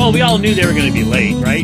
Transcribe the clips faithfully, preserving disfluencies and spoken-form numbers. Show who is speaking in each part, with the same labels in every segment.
Speaker 1: Well, we all knew they were going to be late, right?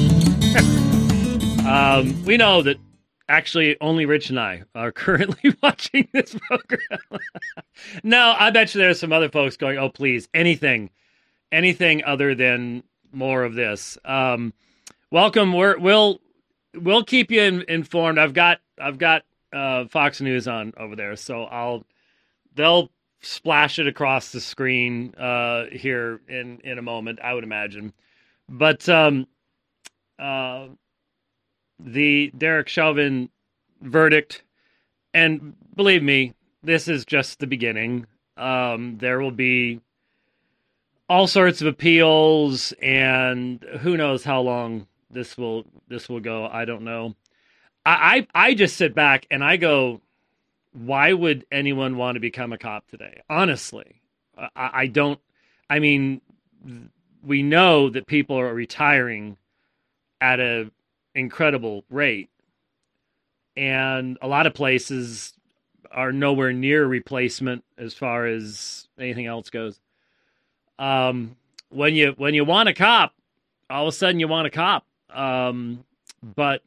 Speaker 1: um, we know that actually only Rich and I are currently watching this program. No, I bet you there's some other folks going, oh, please, anything, anything other than more of this. Um, welcome. We're, we'll we'll keep you in, informed. I've got I've got uh, Fox News on over there, so I'll they'll splash it across the screen uh, here in, in a moment, I would imagine. But um, uh, the Derek Chauvin verdict, and believe me, this is just the beginning. Um, there will be all sorts of appeals, and who knows how long this will this will go. I don't know. I I, I just sit back and I go, why would anyone want to become a cop today? Honestly, I, I don't. I mean, we know that people are retiring at an incredible rate, and a lot of places are nowhere near replacement as far as anything else goes. Um, when you when you want a cop, all of a sudden you want a cop. Um, but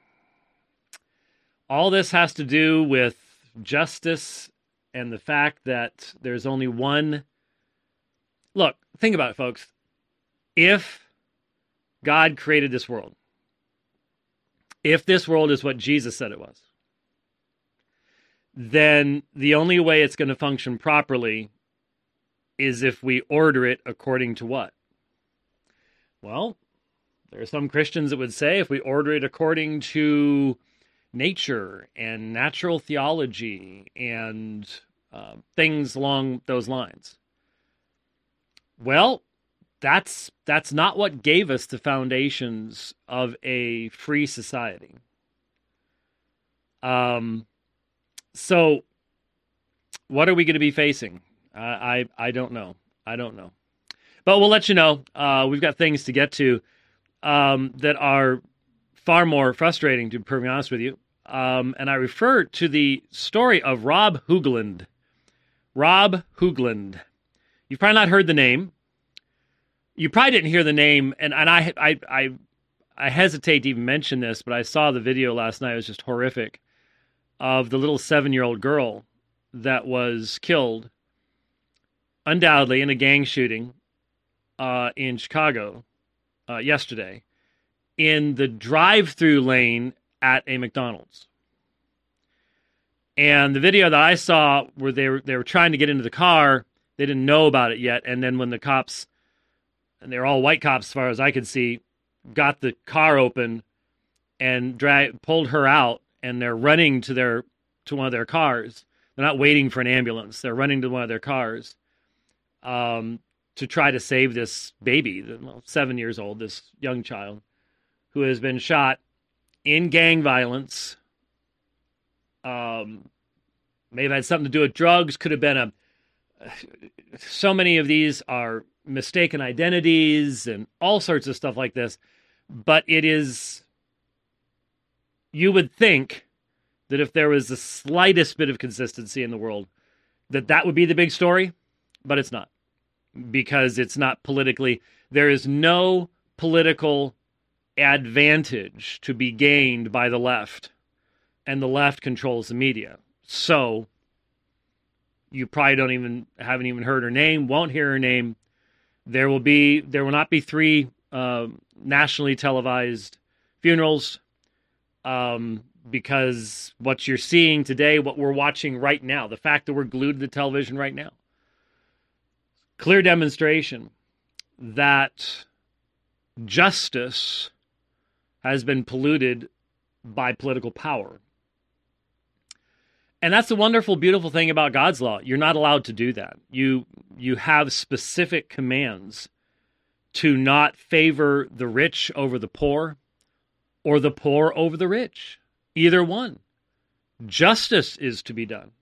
Speaker 1: all this has to do with justice and the fact that there's only one. Look, think about it, folks. If God created this world, if this world is what Jesus said it was, then the only way it's going to function properly is if we order it according to what? Well, there are some Christians that would say if we order it according to nature and natural theology and uh, things along those lines. Well, that's that's not what gave us the foundations of a free society. Um, so what are we going to be facing? Uh, I I don't know. I don't know. But we'll let you know. Uh, we've got things to get to um, that are far more frustrating, to be perfectly honest with you. Um, and I refer to the story of Rob Hoogland. Rob Hoogland. You've probably not heard the name. You probably didn't hear the name, and, and I, I I I hesitate to even mention this, but I saw the video last night. It was just horrific, of the little seven-year-old girl that was killed, undoubtedly, in a gang shooting uh, in Chicago uh, yesterday, in the drive-through lane at a McDonald's. And the video that I saw, where they were they were trying to get into the car, they didn't know about it yet, and then when the cops, and they're all white cops as far as I could see, got the car open and drag, pulled her out, and they're running to their to one of their cars. They're not waiting for an ambulance. They're running to one of their cars um, to try to save this baby, well, seven years old, this young child, who has been shot in gang violence. Um, may have had something to do with drugs. Could have been a. So many of these are mistaken identities and all sorts of stuff like this. But it is. You would think that if there was the slightest bit of consistency in the world, that that would be the big story, but it's not, because it's not politically. There is no political advantage to be gained by the left, and the left controls the media. So you probably don't even haven't even heard her name, won't hear her name. There will be there will not be three uh, nationally televised funerals. Um, because what you're seeing today, what we're watching right now, the fact that we're glued to the television right now, clear demonstration that justice has been polluted by political power. And that's the wonderful, beautiful thing about God's law. You're not allowed to do that. You you have specific commands to not favor the rich over the poor, or the poor over the rich. Either one. Justice is to be done.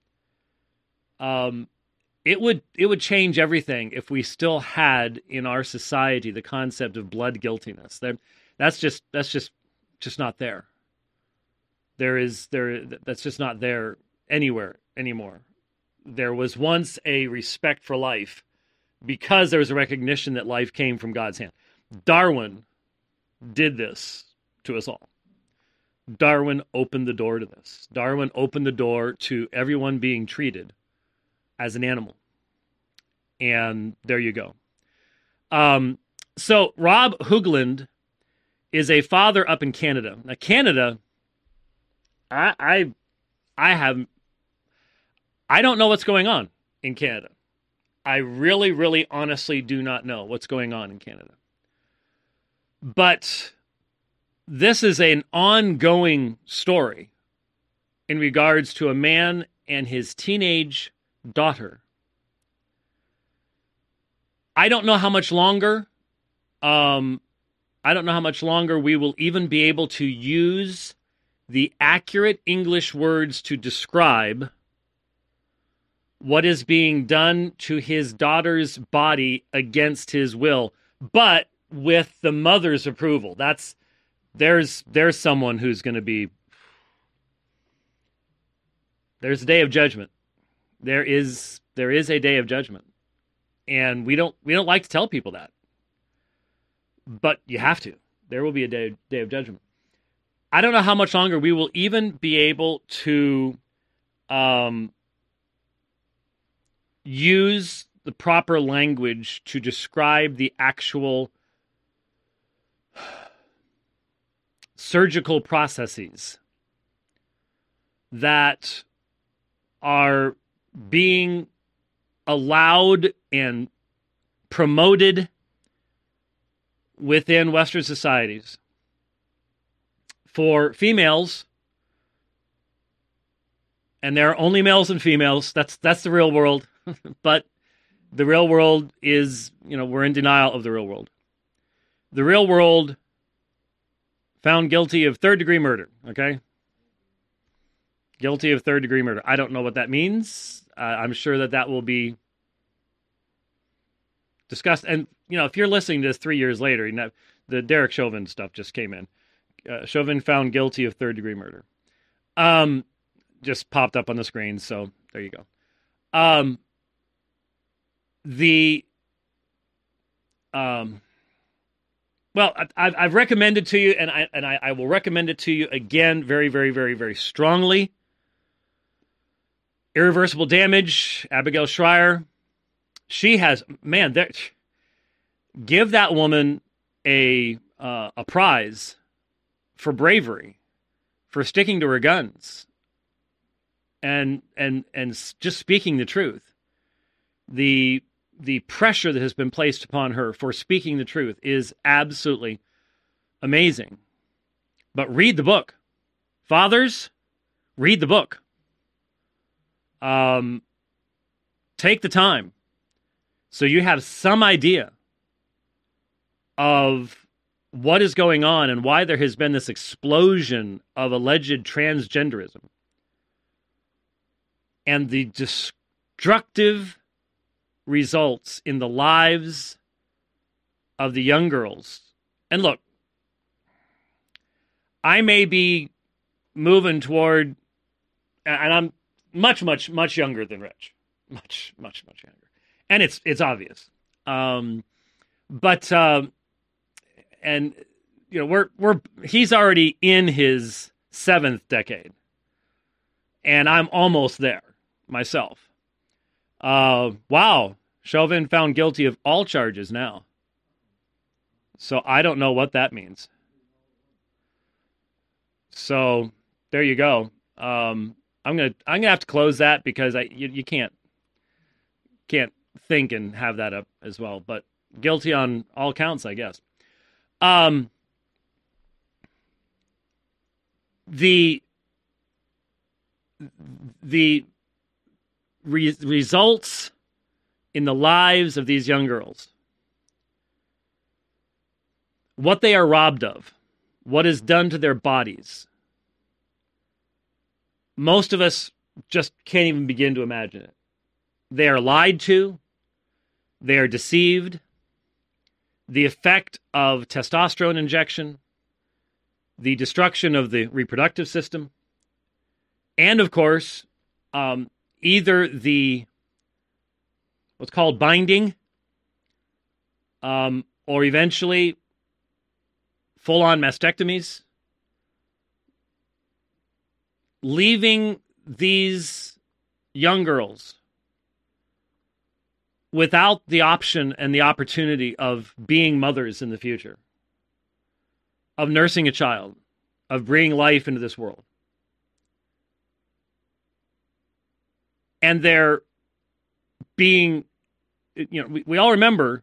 Speaker 1: Um, it would it would change everything if we still had in our society the concept of blood guiltiness. That that's just that's just just not there. There is there that's just not there anywhere anymore. There was once a respect for life because there was a recognition that life came from God's hand. Darwin did this to us all. Darwin opened the door to this. Darwin opened the door to everyone being treated as an animal. And there you go. Um, so Rob Hoogland is a father up in Canada. Now, Canada, I, I, I have, I don't know what's going on in Canada. I really, really honestly do not know what's going on in Canada. But this is an ongoing story in regards to a man and his teenage daughter. I don't know how much longer, um, I don't know how much longer we will even be able to use the accurate English words to describe what is being done to his daughter's body against his will, but with the mother's approval. That's there's there's someone who's going to be there's a day of judgment. There is there is a day of judgment. And we don't we don't like to tell people that. But you have to. There will be a day day of judgment. I don't know how much longer we will even be able to um, use the proper language to describe the actual surgical processes that are being allowed and promoted within Western societies for females, and there are only males and females. That's that's the real world. But the real world is, you know, we're in denial of the real world. The real world found guilty of third-degree murder, okay? Guilty of third-degree murder. I don't know what that means. Uh, I'm sure that that will be discussed. And, you know, if you're listening to this three years later, you know, the Derek Chauvin stuff just came in. Uh, Chauvin found guilty of third-degree murder. Um, just popped up on the screen, so there you go. Um, the, um, well, I, I've, I've recommended to you, and I and I, I will recommend it to you again, very, very, very, very strongly. Irreversible Damage, Abigail Shrier. She has, man, there, give that woman a uh, a prize for bravery, for sticking to her guns, and and and just speaking the truth. The the pressure that has been placed upon her for speaking the truth is absolutely amazing. But read the book. Fathers, read the book. Um, take the time so you have some idea of what is going on and why there has been this explosion of alleged transgenderism and the destructive results in the lives of the young girls. And look, I may be moving toward, and I'm much, much, much younger than Rich. Much, much, much younger. And it's it's obvious. Um, but, uh, and, you know, we're, we're, he's already in his seventh decade. And I'm almost there myself. Uh, wow. Chauvin found guilty of all charges now. So I don't know what that means. So there you go. Um, I'm gonna I'm gonna have to close that because I you, you can't can't think and have that up as well. But guilty on all counts, I guess. Um, the the re- results in the lives of these young girls, what they are robbed of, what is done to their bodies, most of us just can't even begin to imagine it. They are lied to. They are deceived. The effect of testosterone injection, the destruction of the reproductive system, and of course, um, either the what's called binding um, or eventually full-on mastectomies, leaving these young girls without the option and the opportunity of being mothers in the future, of nursing a child, of bringing life into this world. And they're being, you know, we, we all remember,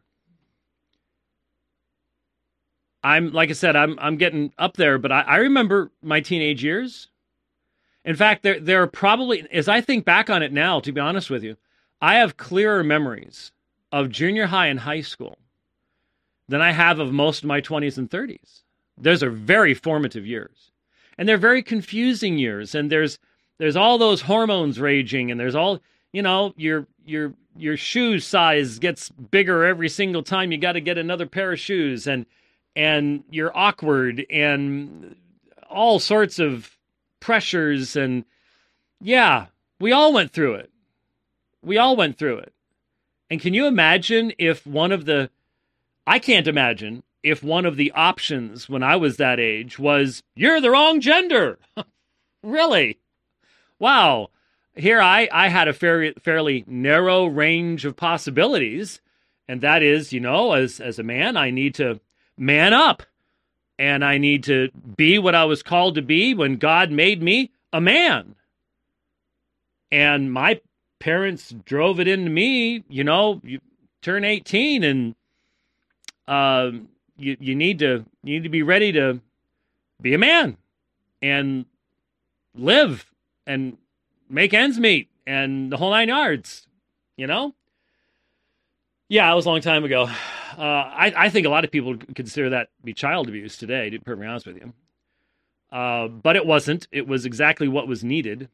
Speaker 1: I'm, like I said, I'm I'm getting up there, but I, I remember my teenage years. In fact, there there are probably, as I think back on it now, to be honest with you, I have clearer memories of junior high and high school than I have of most of my twenties and thirties. Those are very formative years. And they're very confusing years. And there's there's all those hormones raging, and there's all, you know, your your your shoe size gets bigger every single time you got to get another pair of shoes, and and you're awkward, and all sorts of pressures. And yeah, we all went through it. We all went through it. And can you imagine if one of the, I can't imagine if one of the options when I was that age was, you're the wrong gender. Really? Wow. Here I, I had a fairly, fairly narrow range of possibilities. And that is, you know, as, as a man, I need to man up. And I need to be what I was called to be when God made me a man. And my parents drove it into me, you know, you turn eighteen and uh, you you need to you need to be ready to be a man and live and make ends meet and the whole nine yards, you know? Yeah, it was a long time ago. Uh, I, I think a lot of people consider that to be child abuse today, to be perfectly honest with you. Uh, but it wasn't. It was exactly what was needed.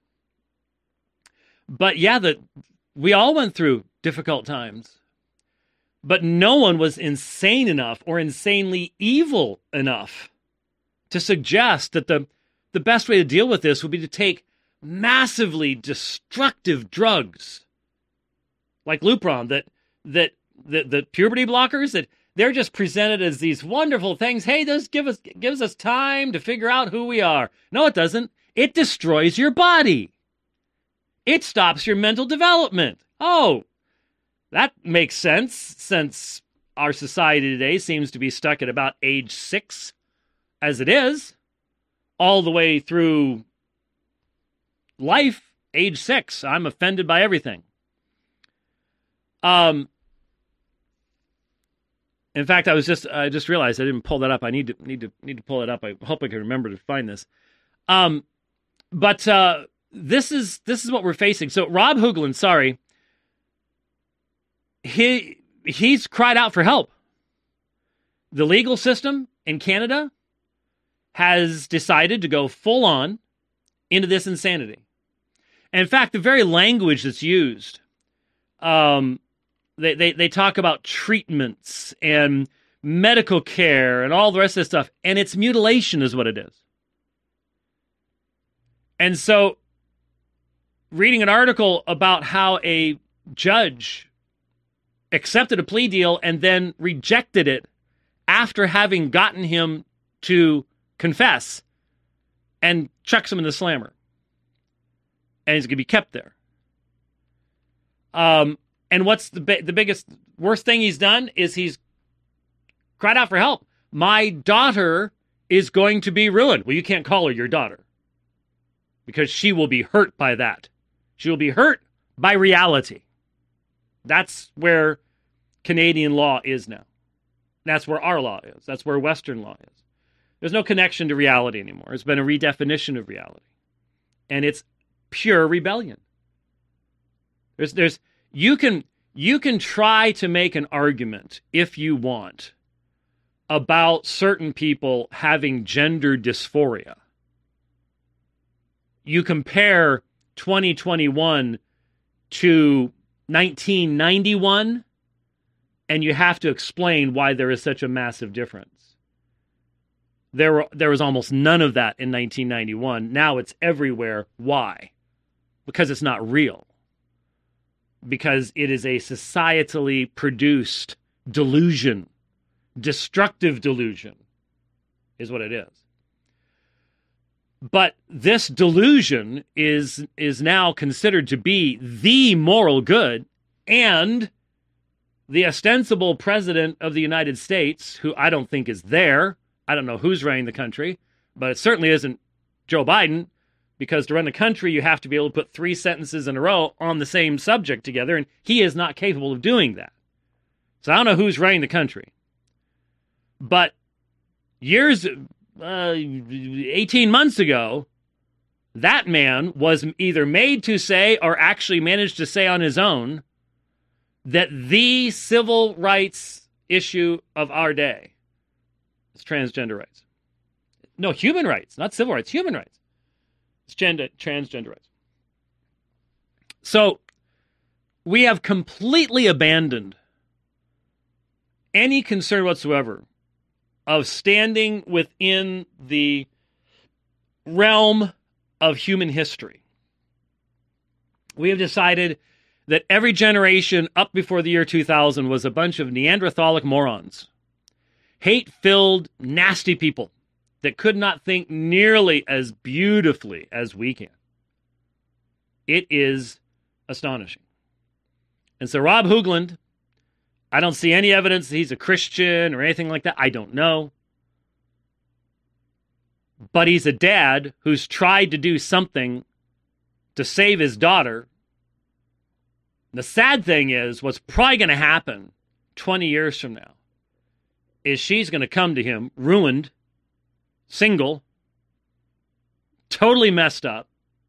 Speaker 1: But yeah, the, we all went through difficult times. But no one was insane enough or insanely evil enough to suggest that the, the best way to deal with this would be to take massively destructive drugs like Lupron, that that the, the puberty blockers, that they're just presented as these wonderful things. Hey, this give us gives us time to figure out who we are. No, it doesn't. It destroys your body. It stops your mental development. Oh, that makes sense, since our society today seems to be stuck at about age six, as it is, all the way through life, age six. I'm offended by everything. Um. In fact, I was just I just realized I didn't pull that up. I need to need to need to pull it up. I hope I can remember to find this. Um, but uh, this is this is what we're facing. So Rob Hoogland, sorry, he he's cried out for help. The legal system in Canada has decided to go full on into this insanity. And in fact, the very language that's used, um, they, they, they talk about treatments and medical care and all the rest of this stuff, and it's mutilation is what it is. And so, reading an article about how a judge accepted a plea deal and then rejected it after having gotten him to confess, and chucks him in the slammer. And he's going to be kept there. Um, and what's the bi- the biggest, worst thing he's done is he's cried out for help. My daughter is going to be ruined. Well, you can't call her your daughter, because she will be hurt by that. She will be hurt by reality. That's where Canadian law is now. That's where our law is. That's where Western law is. There's no connection to reality anymore. It's been a redefinition of reality. And it's pure rebellion. There's, there's, you can, you can try to make an argument, if you want, about certain people having gender dysphoria. You compare twenty twenty-one to nineteen ninety-one, and you have to explain why there is such a massive difference. There were, there was almost none of that in nineteen ninety-one. Now it's everywhere. Why? Because it's not real. Because it is a societally produced delusion destructive delusion is what it is. But this delusion is, is now considered to be the moral good, and the ostensible president of the United States, who I don't think is there, I don't know who's running the country, but it certainly isn't Joe Biden, because to run the country, you have to be able to put three sentences in a row on the same subject together, and he is not capable of doing that. So I don't know who's running the country. But years, uh, eighteen months ago, that man was either made to say or actually managed to say on his own that the civil rights issue of our day is transgender rights. No, human rights, not civil rights, human rights. It's gender, transgender rights. So we have completely abandoned any concern whatsoever of standing within the realm of human history. We have decided that every generation up before the year two thousand was a bunch of Neanderthalic morons, hate-filled, nasty people that could not think nearly as beautifully as we can. It is astonishing. And so Rob Hoogland, I don't see any evidence that he's a Christian or anything like that. I don't know. But he's a dad who's tried to do something to save his daughter. The sad thing is, what's probably going to happen twenty years from now is she's going to come to him ruined, single, totally messed up,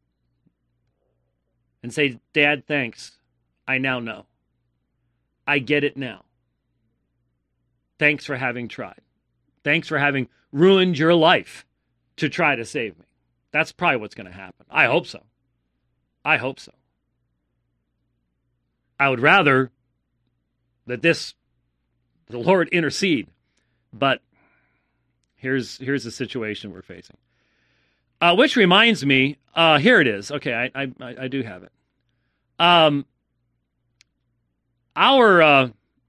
Speaker 1: and say, Dad, thanks. I now know. I get it now. Thanks for having tried. Thanks for having ruined your life to try to save me. That's probably what's going to happen. I hope so. I hope so. I would rather that this, the Lord intercede, but here's here's the situation we're facing. Uh, which reminds me, uh, here it is. Okay, I I, I do have it. Um, our uh,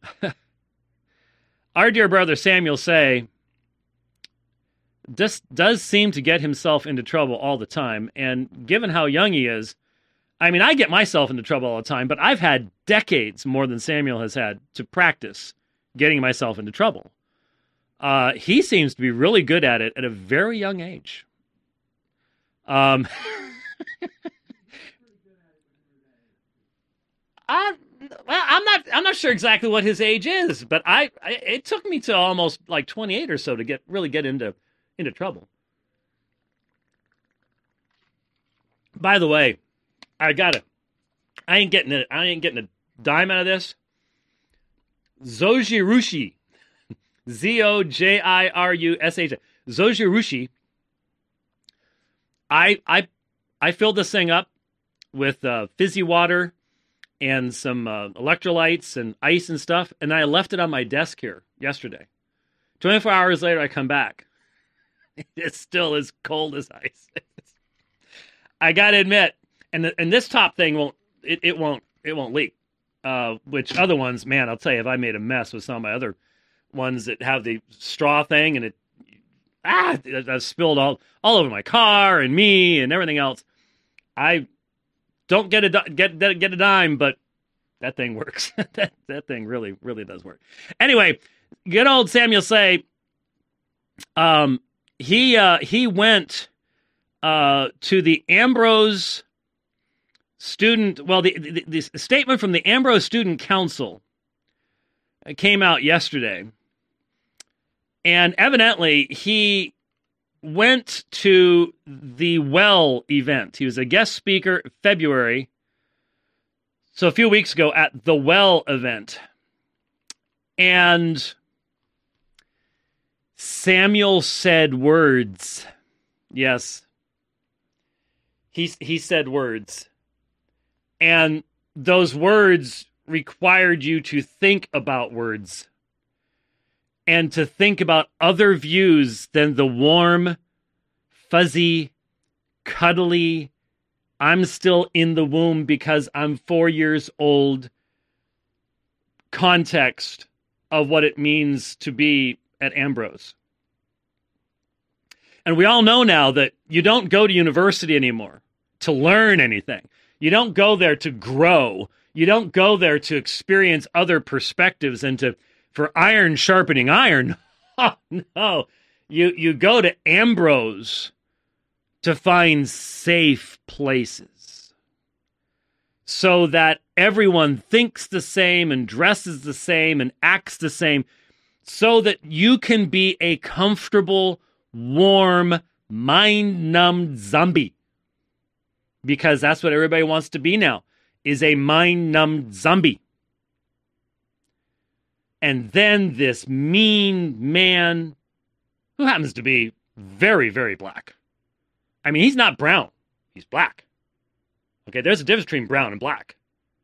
Speaker 1: our dear brother Samuel Say just does seem to get himself into trouble all the time, and given how young he is, I mean, I get myself into trouble all the time, but I've had decades more than Samuel has had to practice getting myself into trouble. Uh, he seems to be really good at it at a very young age. Um, I, I'm not. I'm not sure exactly what his age is, but I, I. It took me to almost like twenty-eight or so to get really get into into trouble. By the way, I got it. I ain't getting it. I ain't getting a dime out of this. Zojirushi, Z O J I R U S H. Zojirushi. I I I filled this thing up with uh, fizzy water and some uh, electrolytes and ice and stuff, and I left it on my desk here yesterday. twenty-four hours later, I come back. It's still as cold as ice. I gotta admit, and the, and this top thing won't it, it won't it won't leak. Uh, which other ones, man, I'll tell you, if I made a mess with some of my other ones that have the straw thing and it ah it, it spilled all all over my car and me and everything else. I don't get a get get a dime, but that thing works. that that thing really really does work. Anyway, good old Samuel Say. Um, he uh, he went uh, to the Ambrose Student. Well, the, the the statement from the Ambrose Student Council came out yesterday, and evidently he went to the Well event. He was a guest speaker in February, so a few weeks ago at the Well event. And Samuel said words. Yes. He, he said words. And those words required you to think about words. And to think about other views than the warm, fuzzy, cuddly, I'm still in the womb because I'm four years old context of what it means to be at Ambrose. And we all know now that you don't go to university anymore to learn anything. You don't go there to grow. You don't go there to experience other perspectives and to for iron sharpening iron. Oh, no. You, you go to Ambrose to find safe places so that everyone thinks the same and dresses the same and acts the same so that you can be a comfortable, warm, mind-numbed zombie. Because that's what everybody wants to be now, is a mind-numbed zombie. And then this mean man, who happens to be very, very black. I mean, he's not brown. He's black. Okay, there's a difference between brown and black.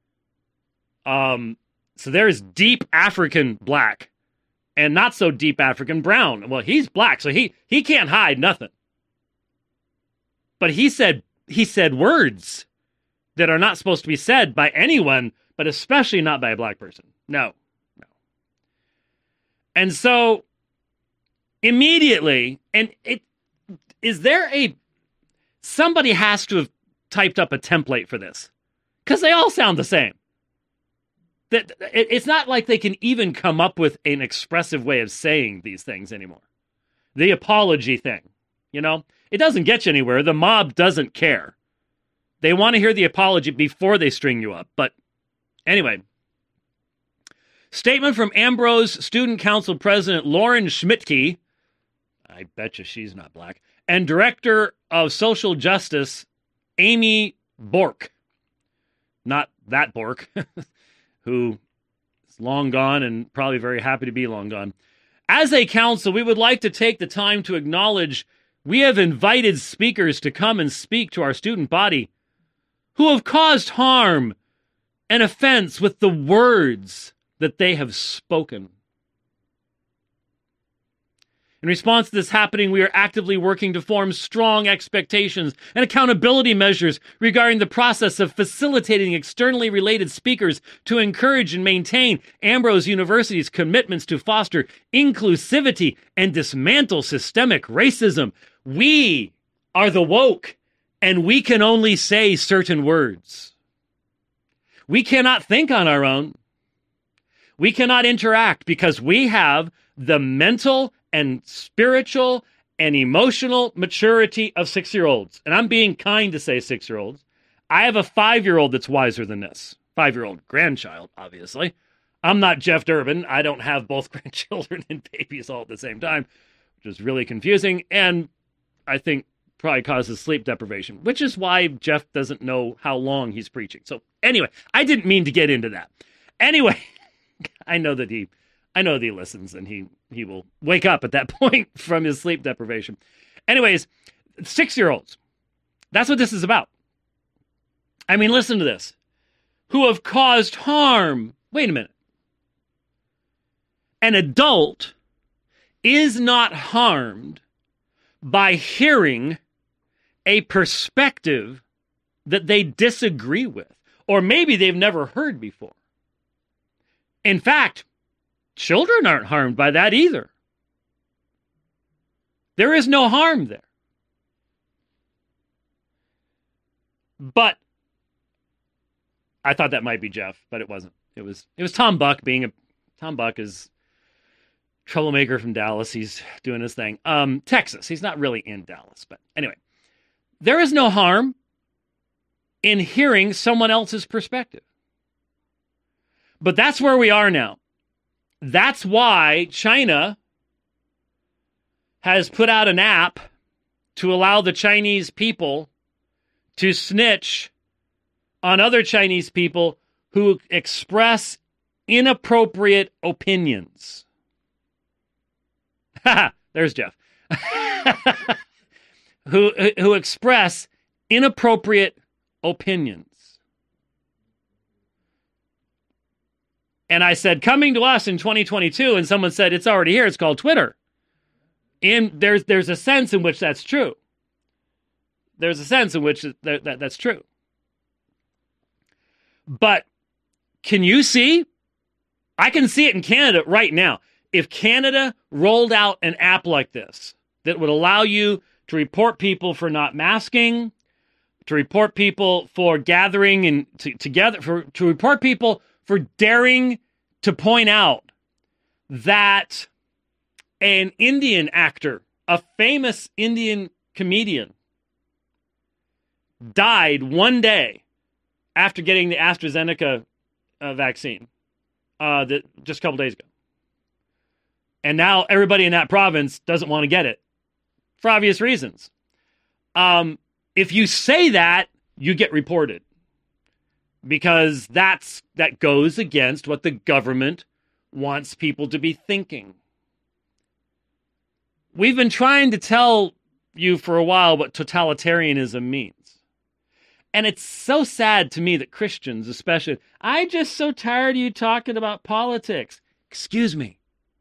Speaker 1: Um, so there's deep African black and not so deep African brown. Well, he's black, so he he can't hide nothing. But he said he said words that are not supposed to be said by anyone, but especially not by a black person. No. No. And so immediately, and it is there a somebody has to have typed up a template for this, because they all sound the same. That it's not like they can even come up with an expressive way of saying these things anymore. The apology thing, you know, it doesn't get you anywhere. The mob doesn't care. They want to hear the apology before they string you up. But anyway, statement from Ambrose Student Council President Lauren Schmidtke, I bet you she's not black, and Director of Social Justice Amy Bork, not that Bork, who is long gone and probably very happy to be long gone. As a council, we would like to take the time to acknowledge we have invited speakers to come and speak to our student body who have caused harm and offense with the words that they have spoken. In response to this happening, we are actively working to form strong expectations and accountability measures regarding the process of facilitating externally related speakers to encourage and maintain Ambrose University's commitments to foster inclusivity and dismantle systemic racism. We are the woke, and we can only say certain words. We cannot think on our own. We cannot interact because we have the mental and spiritual and emotional maturity of six-year-olds. And I'm being kind to say six-year-olds. I have a five-year-old that's wiser than this. Five-year-old grandchild, obviously. I'm not Jeff Durbin. I don't have both grandchildren and babies all at the same time, which is really confusing. And I think probably causes sleep deprivation, which is why Jeff doesn't know how long he's preaching. So anyway, I didn't mean to get into that. Anyway, I know that he... I know that he listens, and he, he will wake up at that point from his sleep deprivation. Anyways, six-year-olds. That's what this is about. I mean, listen to this. Who have caused harm. Wait a minute. An adult is not harmed by hearing a perspective that they disagree with, or maybe they've never heard before. In fact, children aren't harmed by that either. There is no harm there. But I thought that might be Jeff, but it wasn't. It was it was Tom Buck being a Tom Buck is troublemaker from Dallas. He's doing his thing. Um, Texas. He's not really in Dallas, but anyway. There is no harm in hearing someone else's perspective. But that's where we are now. That's why China has put out an app to allow the Chinese people to snitch on other Chinese people who express inappropriate opinions. Ha! There's Jeff. who who express inappropriate opinions. And I said, coming to us in twenty twenty-two, and someone said, it's already here, it's called Twitter. And there's there's a sense in which that's true. There's a sense in which that, that, that's true. But can you see I can see it in Canada right now. If Canada rolled out an app like this that would allow you to report people for not masking, to report people for gathering and to, together, for to report people for daring to point out that an Indian actor, a famous Indian comedian, died one day after getting the AstraZeneca uh, vaccine uh, that, just a couple days ago. And now everybody in that province doesn't want to get it for obvious reasons. Um, if you say that, you get reported because that's that goes against what the government wants people to be thinking. We've been trying to tell you for a while what totalitarianism means. And it's so sad to me that Christians, especially, I'm just so tired of you talking about politics. Excuse me.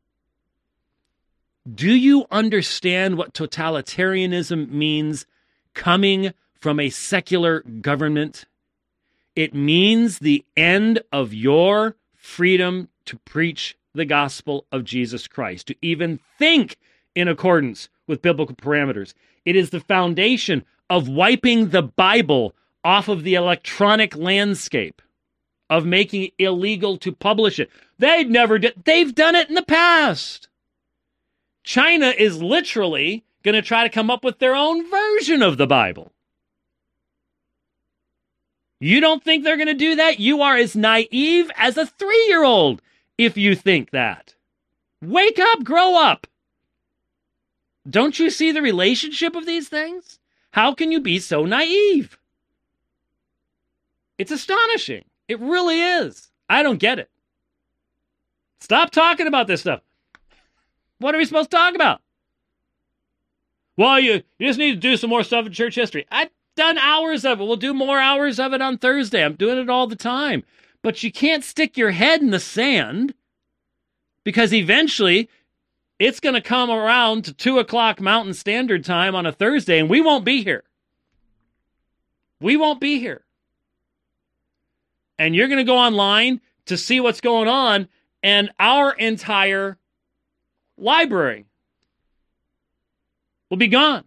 Speaker 1: Do you understand what totalitarianism means coming from a secular government? It means the end of your freedom to preach the gospel of Jesus Christ, to even think in accordance with biblical parameters. It is the foundation of wiping the Bible off of the electronic landscape, of making it illegal to publish it. They'd never did. They've done it in the past. China is literally going to try to come up with their own version of the Bible. You don't think they're going to do that? You are as naive as a three-year-old if you think that. Wake up, grow up. Don't you see the relationship of these things? How can you be so naive? It's astonishing. It really is. I don't get it. Stop talking about this stuff. What are we supposed to talk about? Well, you, you just need to do some more stuff in church history. I've done hours of it. We'll do more hours of it on Thursday. I'm doing it all the time. But you can't stick your head in the sand because eventually it's going to come around to two o'clock Mountain Standard Time on a Thursday and we won't be here. We won't be here. And you're going to go online to see what's going on, and our entire library will be gone.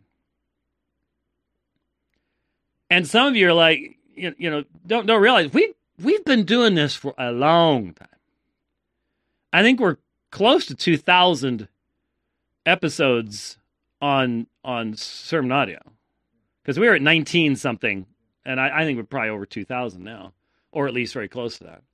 Speaker 1: And some of you are like, you, you know, don't don't realize we we've been doing this for a long time. I think we're close to two thousand episodes on on Sermon Audio, because we were at nineteen something, and I, I think we're probably over two thousand now. Or at least very close to that.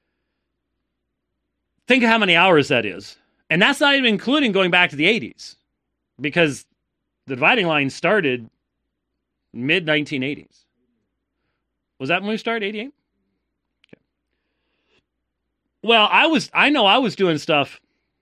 Speaker 1: Think of how many hours that is. And that's not even including going back to the eighties. Because the dividing line started mid nineteen eighties. Was that when we started, eighty-eight? Okay. Well, I was, I know I was doing stuff.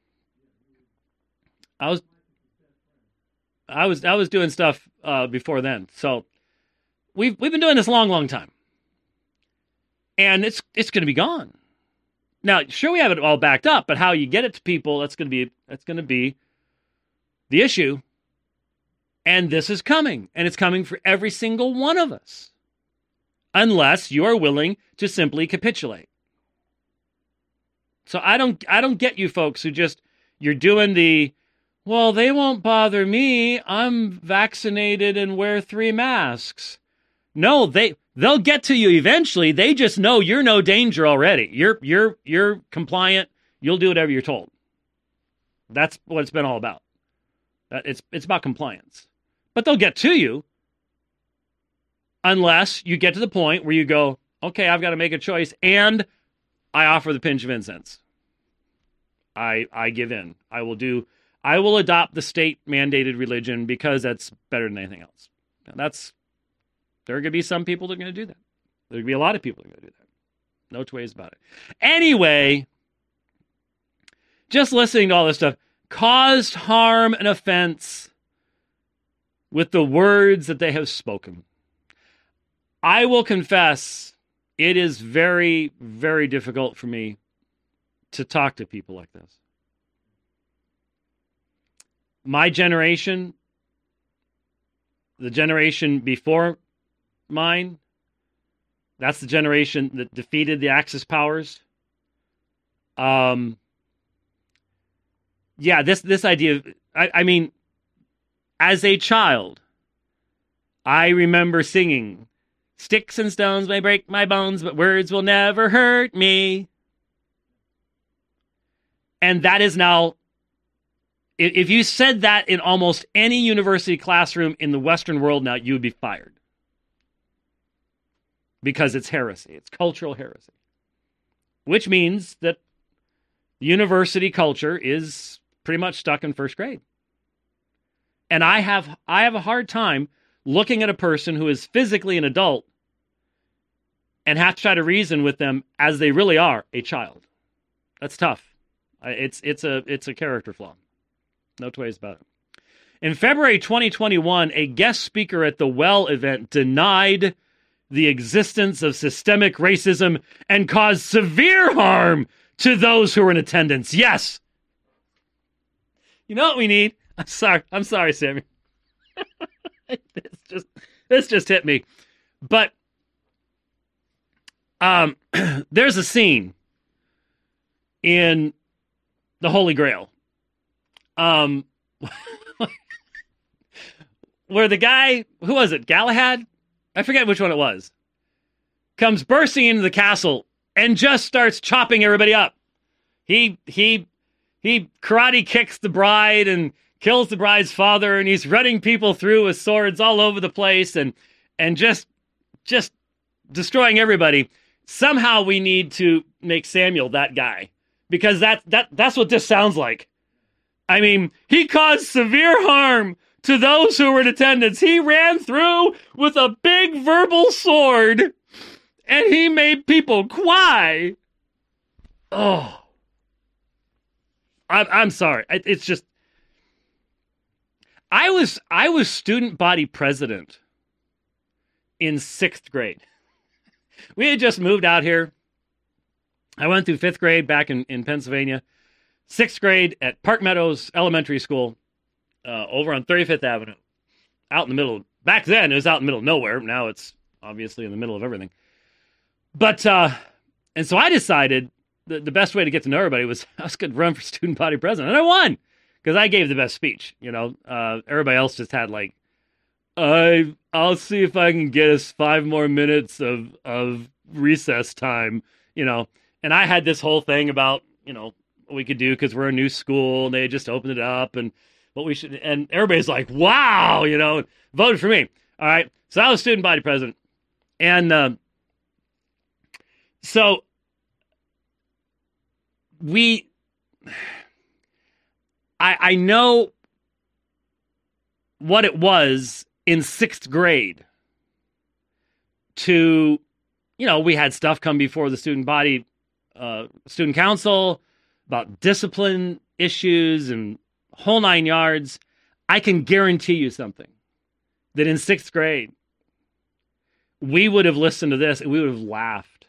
Speaker 1: I was, I was, I was doing stuff uh, before then. So we've, we've been doing this a long, long time. And it's it's going to be gone. Now, sure, we have it all backed up, but how you get it to people, that's going to be that's going to be the issue. And this is coming, and it's coming for every single one of us, unless you are willing to simply capitulate. So I don't I don't get you folks who just you're doing the, well, they won't bother me. I'm vaccinated and wear three masks. No, they they'll get to you eventually. They just know you're no danger already. You're you're you're compliant. You'll do whatever you're told. That's what it's been all about. It's it's about compliance. But they'll get to you unless you get to the point where you go, okay, I've got to make a choice, and I offer the pinch of incense. I I give in. I will do. I will adopt the state mandated religion because that's better than anything else. Now that's. There are going to be some people that are going to do that. There are going to be a lot of people that are going to do that. No two ways about it. Anyway, just listening to all this stuff caused harm and offense with the words that they have spoken. I will confess, it is very, very difficult for me to talk to people like this. My generation, the generation before mine, that's the generation that defeated the Axis powers. Um, yeah, this this idea. Of, I, I mean, as a child, I remember singing, "Sticks and stones may break my bones, but words will never hurt me." And that is now, if you said that in almost any university classroom in the Western world now, you would be fired. Because it's heresy. It's cultural heresy. Which means that university culture is pretty much stuck in first grade. And I have I have a hard time looking at a person who is physically an adult and have to try to reason with them as they really are, a child. That's tough. It's it's a it's a character flaw. No two ways about it. In February twenty twenty-one, a guest speaker at the Well event denied the existence of systemic racism and caused severe harm to those who were in attendance. Yes. You know what we need? I'm sorry. I'm sorry, Sammy. this just this just hit me. But um, there's a scene in The Holy Grail, um, where the guy, who was it, Galahad? I forget which one it was, comes bursting into the castle and just starts chopping everybody up. He he he karate kicks the bride and kills the bride's father, and he's running people through with swords all over the place and and just just destroying everybody. Somehow we need to make Samuel that guy. Because that, that that's what this sounds like. I mean, he caused severe harm to those who were in attendance. He ran through with a big verbal sword, and he made people cry. Oh. I'm, I'm sorry. It's just... I was, I was student body president in sixth grade. We had just moved out here. I went through fifth grade back in, in Pennsylvania, sixth grade at Park Meadows Elementary School, uh, over on thirty-fifth Avenue, out in the middle. Back then, it was out in the middle of nowhere. Now it's obviously in the middle of everything. But, uh, and so I decided the, the best way to get to know everybody was I was going to run for student body president. And I won, because I gave the best speech. You know, uh, everybody else just had like, I, I'll see if I can get us five more minutes of, of recess time, you know. And I had this whole thing about, you know, what we could do because we're a new school and they just opened it up and what we should, and everybody's like, wow, you know, voted for me. All right. So I was student body president. And um, so we, I, I know what it was in sixth grade to, you know, we had stuff come before the student body Uh, student council about discipline issues and whole nine yards. I can guarantee you something, that in sixth grade, we would have listened to this and we would have laughed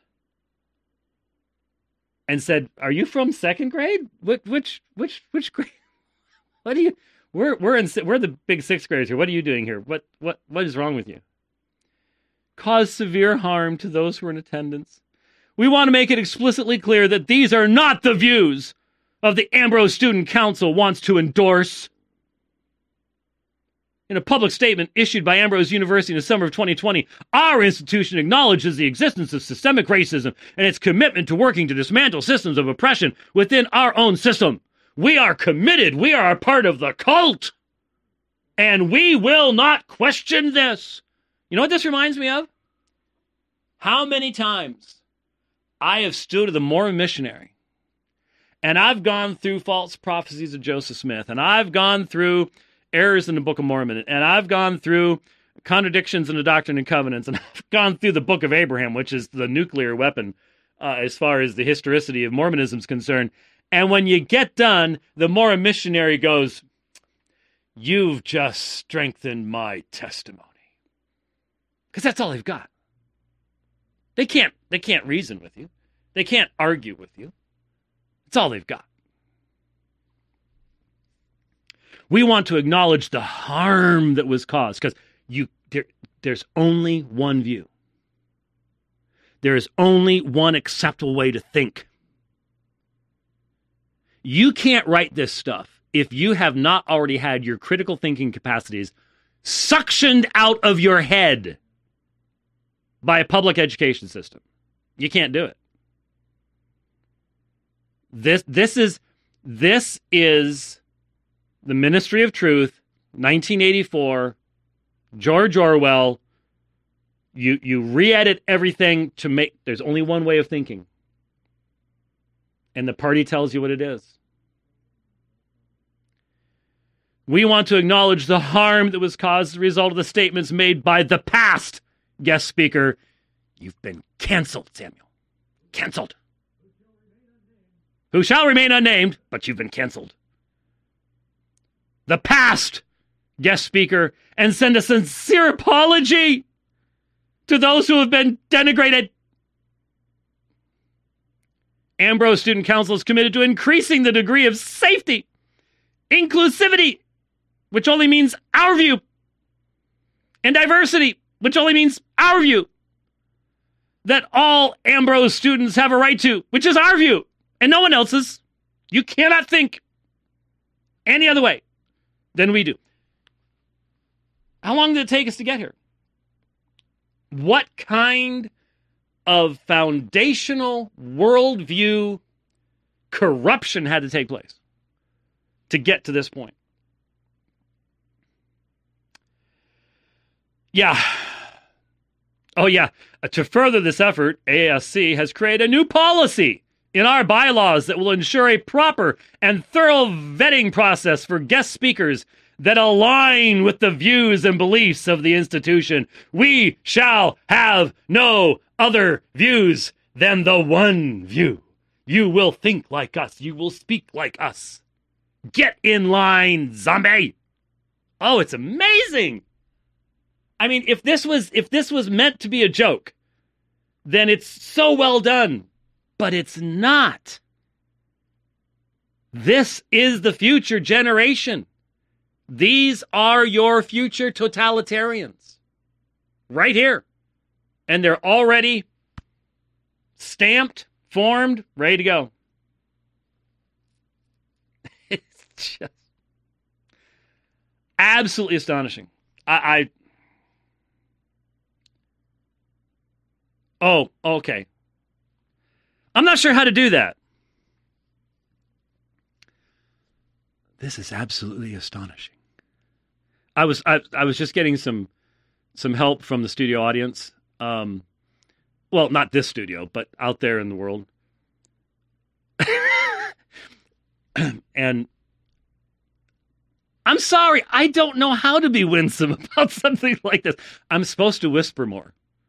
Speaker 1: and said, "Are you from second grade? Which which which which grade? What do you? We're we're in we're the big sixth graders here. What are you doing here? What what what is wrong with you?" Cause severe harm to those who are in attendance. We want to make it explicitly clear that these are not the views of the Ambrose Student Council wants to endorse. In a public statement issued by Ambrose University in the summer of twenty twenty, our institution acknowledges the existence of systemic racism and its commitment to working to dismantle systems of oppression within our own system. We are committed. We are a part of the cult. And we will not question this. You know what this reminds me of? How many times I have stood as a Mormon missionary, and I've gone through false prophecies of Joseph Smith, and I've gone through errors in the Book of Mormon, and I've gone through contradictions in the Doctrine and Covenants, and I've gone through the Book of Abraham, which is the nuclear weapon uh, as far as the historicity of Mormonism is concerned. And when you get done, the Mormon missionary goes, "You've just strengthened my testimony." Because that's all they've got. They can't, they can't reason with you. They can't argue with you. It's all they've got. We want to acknowledge the harm that was caused, because you there, there's only one view. There is only one acceptable way to think. You can't write this stuff if you have not already had your critical thinking capacities suctioned out of your head by a public education system. You can't do it. This this is this is the Ministry of Truth, nineteen eighty-four, George Orwell. You you re-edit everything to make, there's only one way of thinking. And the party tells you what it is. We want to acknowledge the harm that was caused as a result of the statements made by the past guest speaker. You've been canceled, Samuel. Canceled. Who shall remain unnamed, but you've been canceled. The past guest speaker, and send a sincere apology to those who have been denigrated. Ambrose Student Council is committed to increasing the degree of safety, inclusivity, which only means our view, and diversity, which only means our view, that all Ambrose students have a right to, which is our view, and no one else's. You cannot think any other way than we do. How long did it take us to get here? What kind of foundational worldview corruption had to take place to get to this point? Yeah. Oh, yeah. Uh, to further this effort, A S C has created a new policy in our bylaws that will ensure a proper and thorough vetting process for guest speakers that align with the views and beliefs of the institution. We shall have no other views than the one view. You will think like us. You will speak like us. Get in line, zombie. Oh, it's amazing. I mean, if this was if this was meant to be a joke, then it's so well done. But it's not. This is the future generation. These are your future totalitarians. Right here. And they're already stamped, formed, ready to go. It's just absolutely astonishing. I, I Oh, okay. I'm not sure how to do that. This is absolutely astonishing. I was I, I was just getting some some help from the studio audience. Um, well, not this studio, but out there in the world. And I'm sorry, I don't know how to be winsome about something like this. I'm supposed to whisper more.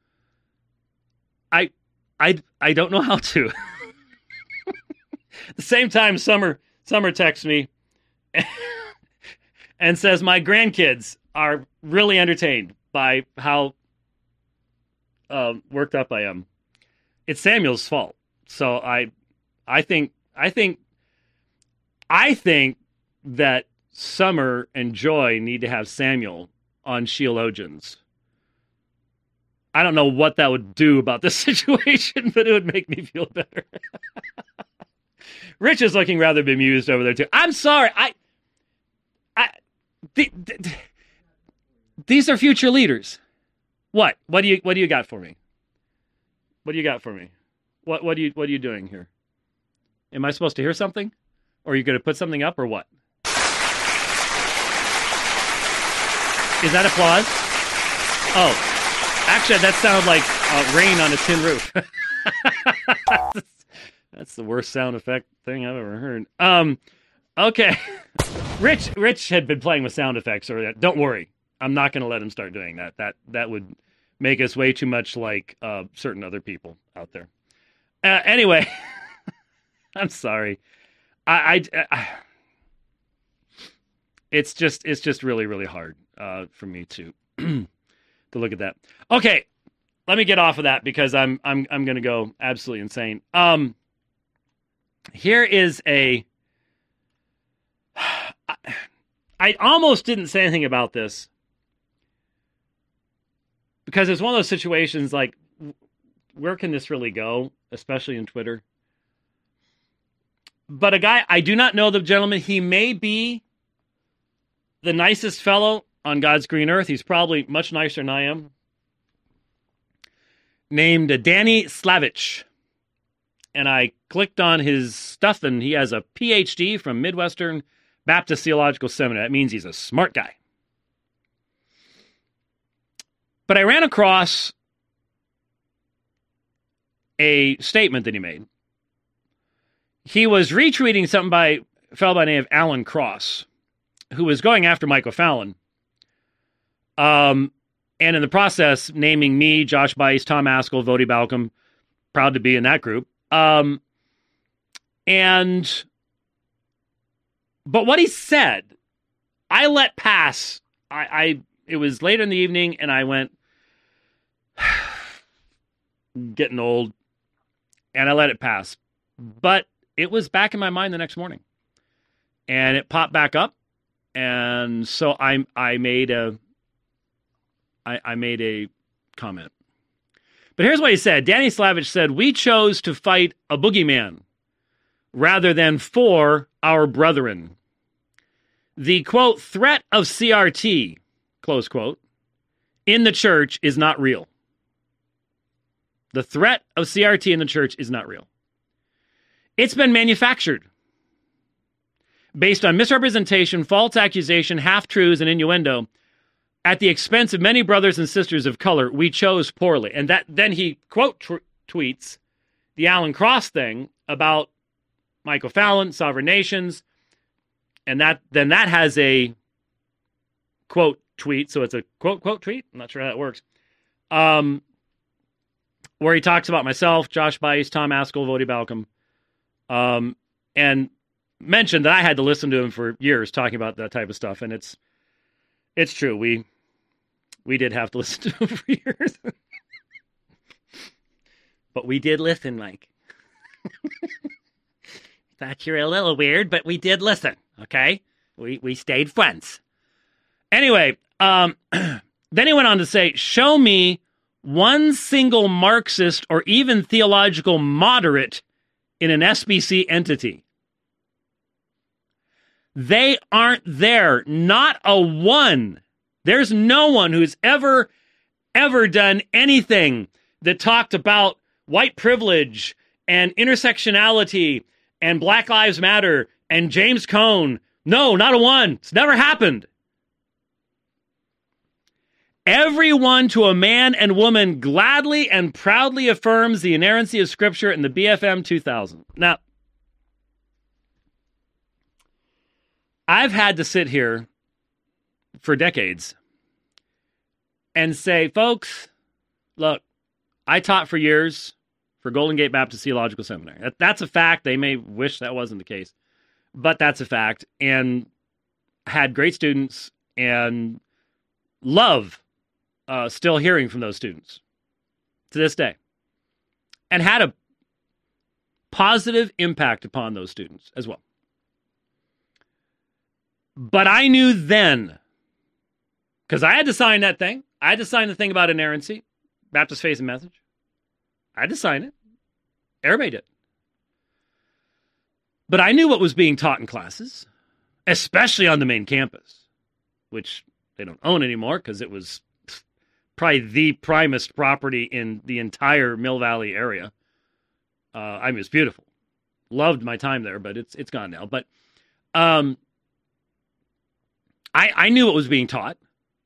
Speaker 1: I I I don't know how to. At the same time, Summer Summer texts me and says my grandkids are really entertained by how uh, worked up I am. It's Samuel's fault. So I, I think, I think, I think that Summer and Joy need to have Samuel on Sheologians. I don't know what that would do about this situation, but it would make me feel better. Rich is looking rather bemused over there too. I'm sorry. I, I, the, the, these are future leaders. What? What do you, what do you got for me? What do you got for me? What, what do you, what are you doing here? Am I supposed to hear something? Or are you going to put something up or what? Is that applause? Oh, actually that sounds like uh, rain on a tin roof. That's the worst sound effect thing I've ever heard. Um, okay. Rich Rich had been playing with sound effects or that. Don't worry. I'm not going to let him start doing that. That that would make us way too much like uh, certain other people out there. Uh, anyway, I'm sorry. I, I, I it's just it's just really really hard uh, for me to to look at that. Okay, let me get off of that because I'm I'm I'm going to go absolutely insane. Um. Here is a... I almost didn't say anything about this because it's one of those situations like, where can this really go, especially in Twitter? but a guy, I do not know the gentleman. He may be the nicest fellow on God's green earth. He's probably much nicer than I am. Named Danny Slavich. And I clicked on his stuff, and he has a P H D from Midwestern Baptist Theological Seminary. That means he's a smart guy. But I ran across a statement that he made. He was retweeting something by a fellow by the name of Alan Cross, who was going after Michael Fallon. Um, and in the process, naming me, Josh Buice, Tom Ascol, Voddie Baucham, proud to be in that group. Um, and, but what he said, I let pass. I, I, it was later in the evening, and I went, getting old, and I let it pass. But it was back in my mind the next morning, and it popped back up, and so I, I made a, I, I made a comment. But here's what he said. Danny Slavich said, "We chose to fight a boogeyman rather than for our brethren. The, quote, threat of C R T, close quote, in the church is not real. The threat of C R T in the church is not real. It's been manufactured based on misrepresentation, false accusation, half-truths, and innuendo. At the expense of many brothers and sisters of color, we chose poorly." And that then he quote tr- tweets the Alan Cross thing about Michael Fallon, sovereign nations, and that then that has a quote tweet, so it's a quote quote tweet. I'm not sure how that works. Um, where he talks about myself, Josh Buice, Tom Ascol, Voddie Baucham, um, and mentioned that I had to listen to him for years talking about that type of stuff, and it's it's true. We we did have to listen to him for years, but we did listen, Mike. Thought you're a little weird, but we did listen. Okay, we we stayed friends. Anyway, um, then he went on to say, "Show me one single Marxist or even theological moderate in an S B C entity. They aren't there. Not a one. There's no one who's ever, ever done anything that talked about white privilege and intersectionality and Black Lives Matter and James Cone. No, not a one. It's never happened. Everyone to a man and woman gladly and proudly affirms the inerrancy of Scripture in the B F M two thousand. Now, I've had to sit here for decades and say, folks, look, I taught for years for Golden Gate Baptist Theological Seminary. That, that's a fact. They may wish that wasn't the case, but that's a fact. And had great students and love uh, still hearing from those students to this day. And had a positive impact upon those students as well. But I knew then, because I had to sign that thing. I had to sign the thing about inerrancy, Baptist Faith and Message. I had to sign it. Everybody did. But I knew what was being taught in classes, especially on the main campus, which they don't own anymore because it was probably the primest property in the entire Mill Valley area. Uh, I mean, it's beautiful. Loved my time there, but it's it's gone now. But um, I, I knew what was being taught.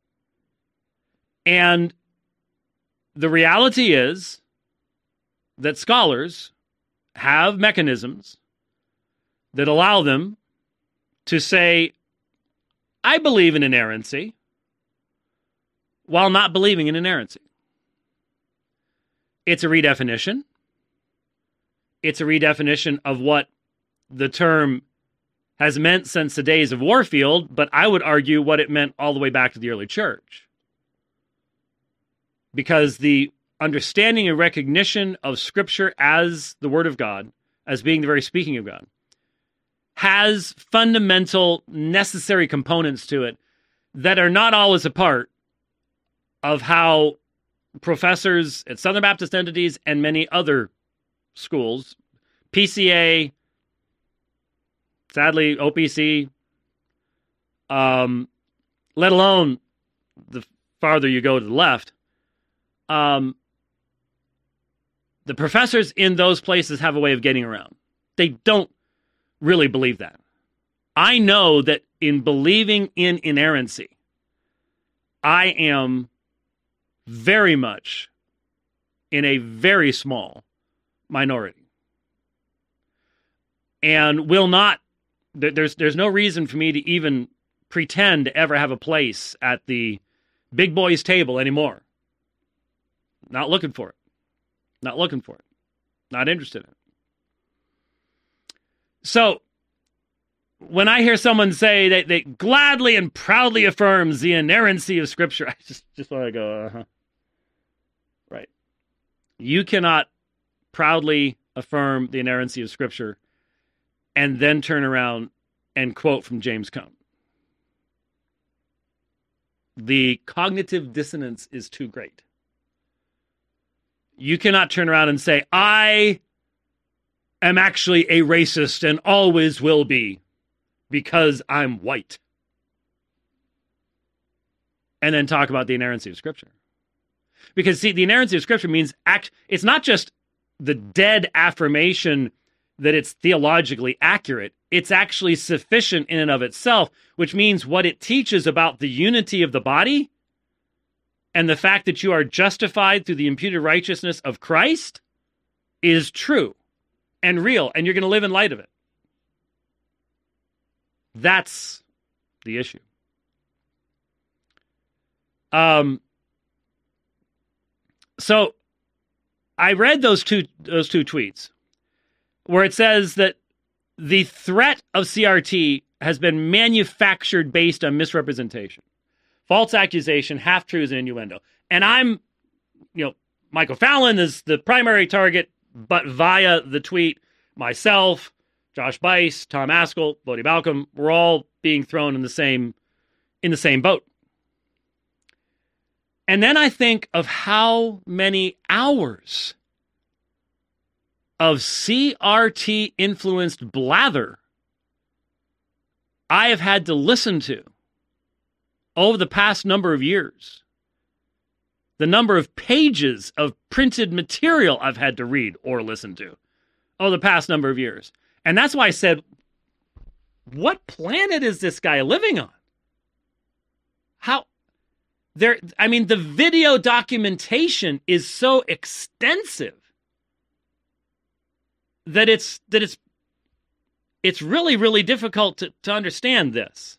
Speaker 1: And the reality is that scholars have mechanisms that allow them to say, I believe in inerrancy, while not believing in inerrancy. It's a redefinition. It's a redefinition of what the term has meant since the days of Warfield, but I would argue what it meant all the way back to the early church. Because the understanding and recognition of Scripture as the Word of God, as being the very speaking of God, has fundamental, necessary components to it that are not always a part of how professors at Southern Baptist entities and many other schools, P C A, Sadly, O P C, um, let alone the farther you go to the left, um, the professors in those places have a way of getting around. They don't really believe that. I know that in believing in inerrancy, I am very much in a very small minority. And will not, there's, there's no reason for me to even pretend to ever have a place at the big boys table anymore. Not looking for it. Not looking for it. Not interested in it. So, when I hear someone say that they gladly and proudly affirms the inerrancy of Scripture, I just, just want to go, uh-huh. Right. You cannot proudly affirm the inerrancy of Scripture and then turn around and quote from James Cone. The cognitive dissonance is too great. You cannot turn around and say, I am actually a racist and always will be because I'm white. And then talk about the inerrancy of Scripture. Because, see, the inerrancy of Scripture means act. It's not just the dead affirmation that it's theologically accurate. It's actually sufficient in and of itself, which means what it teaches about the unity of the body and the fact that you are justified through the imputed righteousness of Christ is true and real, and you're going to live in light of it. That's the issue. Um. So, I read those two those two tweets where it says that the threat of C R T has been manufactured based on misrepresentation, false accusation, half-truths, and innuendo. And I'm, you know, Michael Fallon is the primary target, but via the tweet, myself, Josh Buice, Tom Askell, Bodie Balcom, we're all being thrown in the same in the same boat. And then I think of how many hours of C R T-influenced blather I have had to listen to over the past number of years. The number of pages of printed material I've had to read or listen to over the past number of years. And that's why I said, what planet is this guy living on? How... There, I mean, the video documentation is so extensive that it's that it's it's really, really difficult to, to understand this.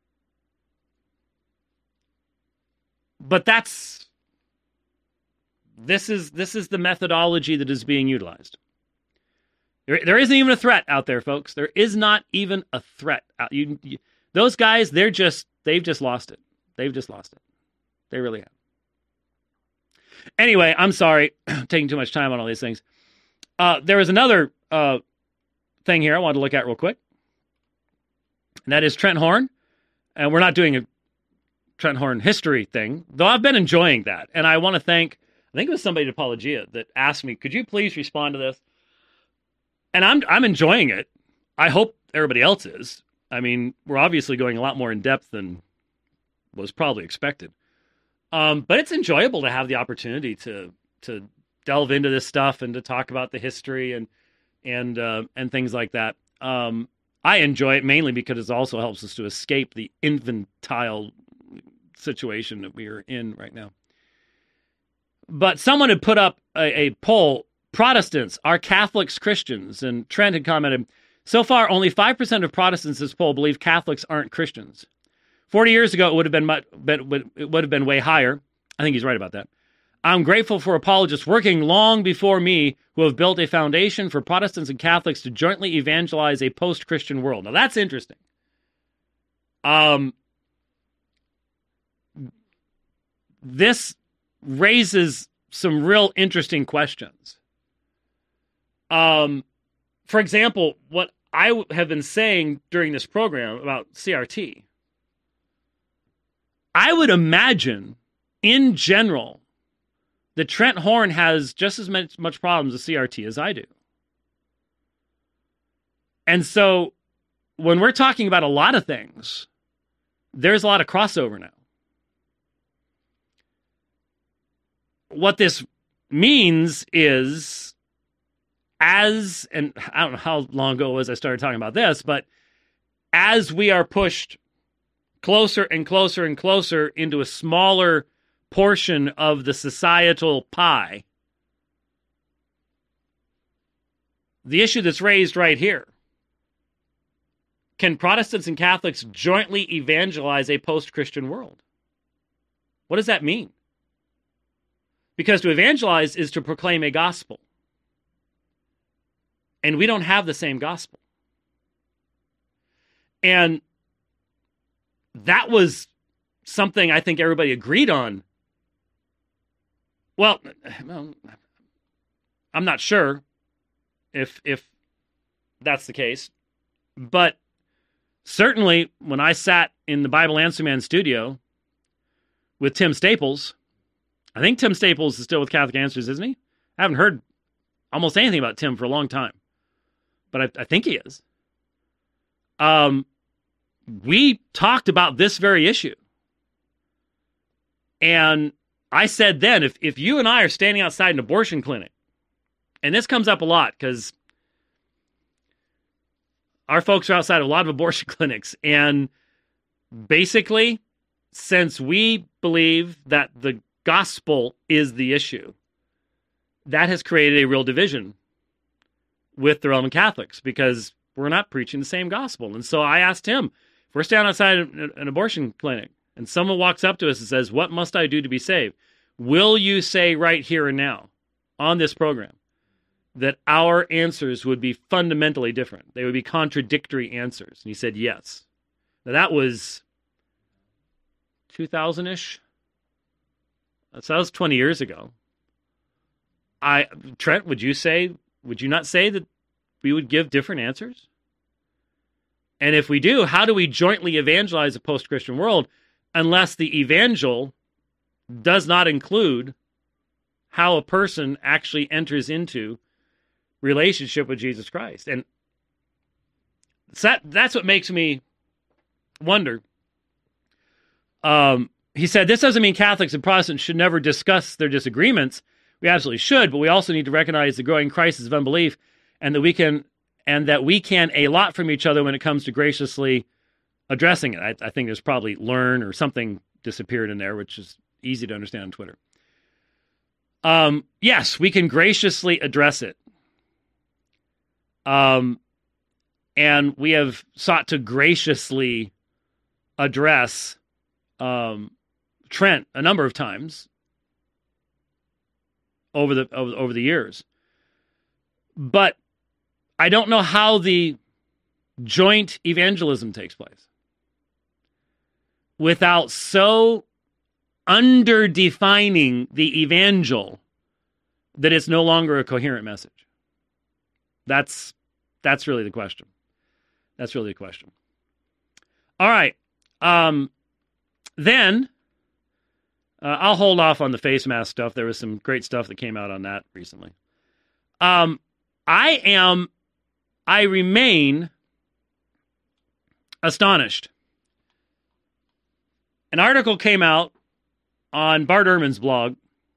Speaker 1: But that's this is this is the methodology that is being utilized. There, there isn't even a threat out there, folks. There is not even a threat. You, you, those guys, they're just they've just lost it. They've just lost it. They really have. Anyway, I'm sorry, taking too much time on all these things. Uh, there is another uh, thing here I wanted to look at real quick. And that is Trent Horn. And we're not doing a Trent Horn history thing, though I've been enjoying that. And I want to thank, I think it was somebody at Apologia that asked me, could you please respond to this? And I'm I'm enjoying it. I hope everybody else is. I mean, we're obviously going a lot more in depth than was probably expected. Um, but it's enjoyable to have the opportunity to to delve into this stuff and to talk about the history and and uh, and things like that. Um, I enjoy it mainly because it also helps us to escape the infantile situation that we are in right now. But someone had put up a, a poll, Protestants, are Catholics Christians? And Trent had commented, so far only five percent of Protestants in this poll believe Catholics aren't Christians. forty years ago, it would have been much, it would have been way higher. I think he's right about that. I'm grateful for apologists working long before me who have built a foundation for Protestants and Catholics to jointly evangelize a post-Christian world. Now, that's interesting. Um, this raises some real interesting questions. Um, for example, what I have been saying during this program about C R T, I would imagine, in general, that Trent Horn has just as much, much problems with C R T as I do. And so, when we're talking about a lot of things, there's a lot of crossover now. What this means is, as, and I don't know how long ago it was I started talking about this, but as we are pushed closer and closer and closer into a smaller portion of the societal pie, the issue that's raised right here: can Protestants and Catholics jointly evangelize a post-Christian world? What does that mean? Because to evangelize is to proclaim a gospel. And we don't have the same gospel. And that was something I think everybody agreed on. Well, well I'm not sure if if that's the case. But certainly when I sat in the Bible Answer Man studio with Tim Staples, I think Tim Staples is still with Catholic Answers, isn't he? I haven't heard almost anything about Tim for a long time, but I, I think he is. Um, we talked about this very issue. And I said then, if, if you and I are standing outside an abortion clinic, and this comes up a lot because our folks are outside of a lot of abortion clinics, and basically, since we believe that the gospel is the issue, that has created a real division with the Roman Catholics because we're not preaching the same gospel. And so I asked him, if we're standing outside an abortion clinic and someone walks up to us and says, "What must I do to be saved?" will you say right here and now on this program that our answers would be fundamentally different? They would be contradictory answers. And he said yes. Now that was two thousand-ish. So that was twenty years ago. I, Trent, would you say, would you not say that we would give different answers? And if we do, how do we jointly evangelize a post-Christian world unless the evangel does not include how a person actually enters into relationship with Jesus Christ? And that, that's what makes me wonder. Um, He said, this doesn't mean Catholics and Protestants should never discuss their disagreements. We absolutely should, but we also need to recognize the growing crisis of unbelief and that we can and that we can a lot from each other when it comes to graciously addressing it. I, I think there's probably learn or something disappeared in there, which is easy to understand on Twitter. Um, yes, we can graciously address it. Um, and we have sought to graciously address um, Trent a number of times over the over, over the years. But I don't know how the joint evangelism takes place without so under-defining the evangel that it's no longer a coherent message. That's that's really the question. That's really the question. All right. Um, then uh, I'll hold off on the face mask stuff. There was some great stuff that came out on that recently. Um, I am, I remain astonished. An article came out on Bart Ehrman's blog,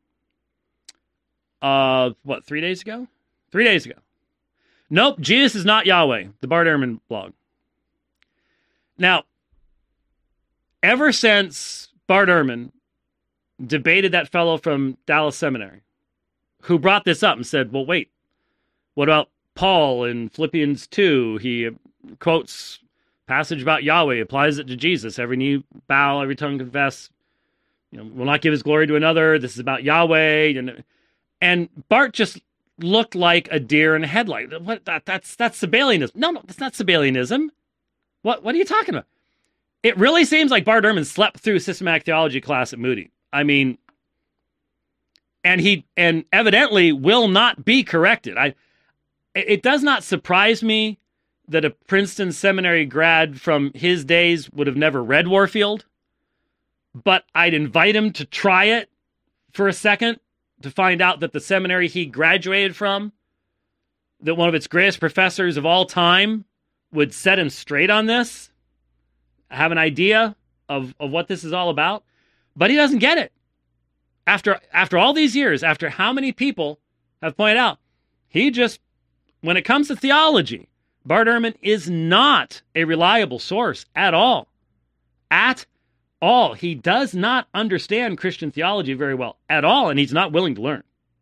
Speaker 1: uh, what, three days ago? Three days ago. Nope, Jesus is not Yahweh, the Bart Ehrman blog. Now, ever since Bart Ehrman debated that fellow from Dallas Seminary, who brought this up and said, well, wait, what about Paul in Philippians two? He quotes passage about Yahweh, applies it to Jesus. Every knee bow, every tongue confess, you know, will not give his glory to another. This is about Yahweh. And, and Bart just looked like a deer in a headlight. What? That, that's that's Sabellianism. No, no, that's not Sabellianism. What What are you talking about? It really seems like Bart Ehrman slept through systematic theology class at Moody. I mean, and he and evidently will not be corrected. I. It does not surprise me that a Princeton seminary grad from his days would have never read Warfield, but I'd invite him to try it for a second to find out that the seminary he graduated from, that one of its greatest professors of all time would set him straight on this, have an idea of, of what this is all about, but he doesn't get it. After after all these years, after how many people have pointed out, he just, when it comes to theology, Bart Ehrman is not a reliable source at all. At all. He does not understand Christian theology very well at all, and he's not willing to learn.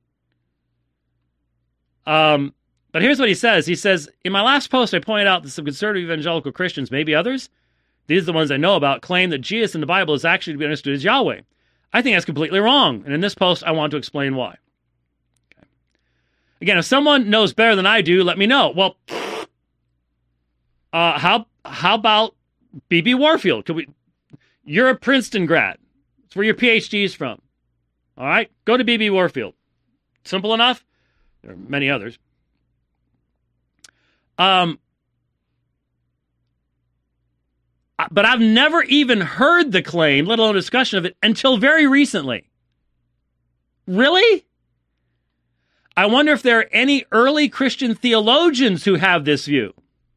Speaker 1: Um, but here's what he says. He says, in my last post, I pointed out that some conservative evangelical Christians, maybe others, these are the ones I know about, claim that Jesus in the Bible is actually to be understood as Yahweh. I think that's completely wrong, and in this post, I want to explain why. Okay. Again, if someone knows better than I do, let me know. Well, uh, how how about B B Warfield? Could we? You're a Princeton grad. That's where your P H D is from. All right? Go to B B Warfield. Simple enough? There are many others. Um, but I've never even heard the claim, let alone a discussion of it, until very recently. Really? I wonder if there are any early Christian theologians who have this view.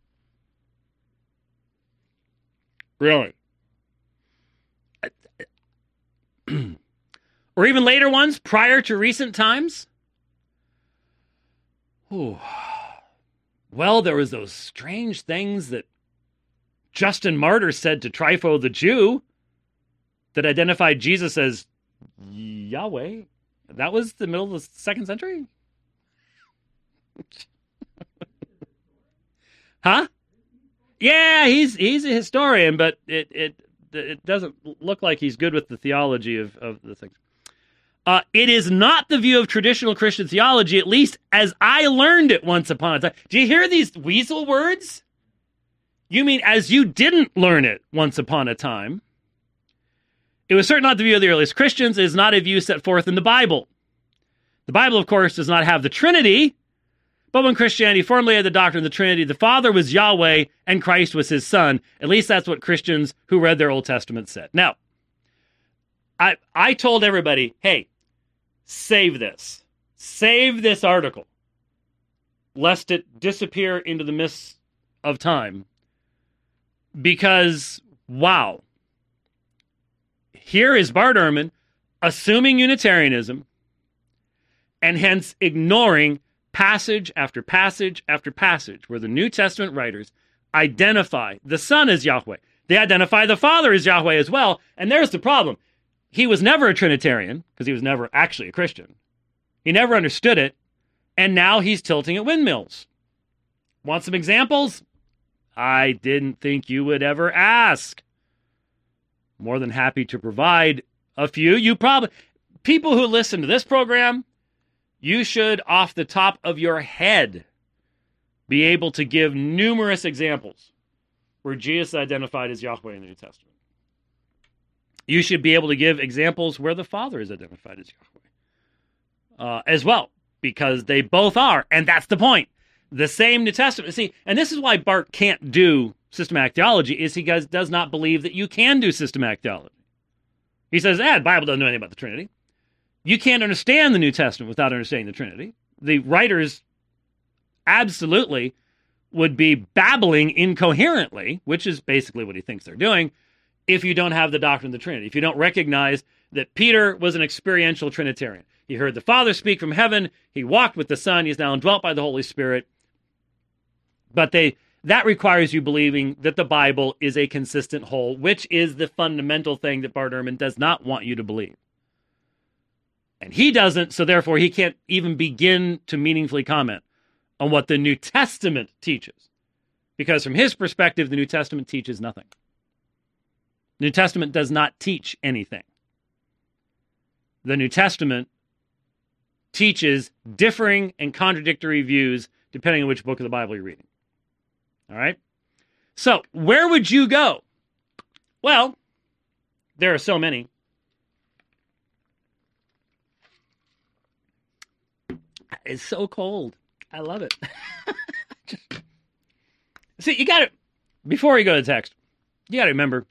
Speaker 1: Really? Or even later ones, prior to recent times? Ooh. Well, there was those strange things that Justin Martyr said to Trypho the Jew that identified Jesus as Yahweh. That was the middle of the second century? Huh? Yeah, he's he's a historian, but it it it doesn't look like he's good with the theology of, of the things. Uh, it is not the view of traditional Christian theology, at least as I learned it once upon a time. Do you hear these weasel words? You mean as you didn't learn it once upon a time? It was certainly not the view of the earliest Christians. It is not a view set forth in the Bible. The Bible, of course, does not have the Trinity, but when Christianity formulated the doctrine of the Trinity, the Father was Yahweh and Christ was his Son. At least that's what Christians who read their Old Testament said. Now, I I told everybody, hey, save this. Save this article, lest it disappear into the mists of time. Because, wow, here is Bart Ehrman assuming Unitarianism and hence ignoring passage after passage after passage where the New Testament writers identify the Son as Yahweh. They identify the Father as Yahweh as well. And there's the problem. He was never a Trinitarian because he was never actually a Christian. He never understood it. And now he's tilting at windmills. Want some examples? I didn't think you would ever ask. More than happy to provide a few. You probably, people who listen to this program, you should, off the top of your head, be able to give numerous examples where Jesus is identified as Yahweh in the New Testament. You should be able to give examples where the Father is identified as Yahweh uh, as well, because they both are, and that's the point. The same New Testament. See, and this is why Bart can't do systematic theology, is he does, does not believe that you can do systematic theology. He says, ah, the Bible doesn't know anything about the Trinity. You can't understand the New Testament without understanding the Trinity. The writers absolutely would be babbling incoherently, which is basically what he thinks they're doing, if you don't have the doctrine of the Trinity. If you don't recognize that Peter was an experiential Trinitarian. He heard the Father speak from heaven. He walked with the Son. He's now indwelt by the Holy Spirit. But they that requires you believing that the Bible is a consistent whole, which is the fundamental thing that Bart Ehrman does not want you to believe. And he doesn't, so therefore he can't even begin to meaningfully comment on what the New Testament teaches. Because from his perspective, the New Testament teaches nothing. The New Testament does not teach anything. The New Testament teaches differing and contradictory views depending on which book of the Bible you're reading. All right? So, where would you go? Well, there are so many. It's so cold. I love it. Just... See, you got to, before you go to text, you got to remember,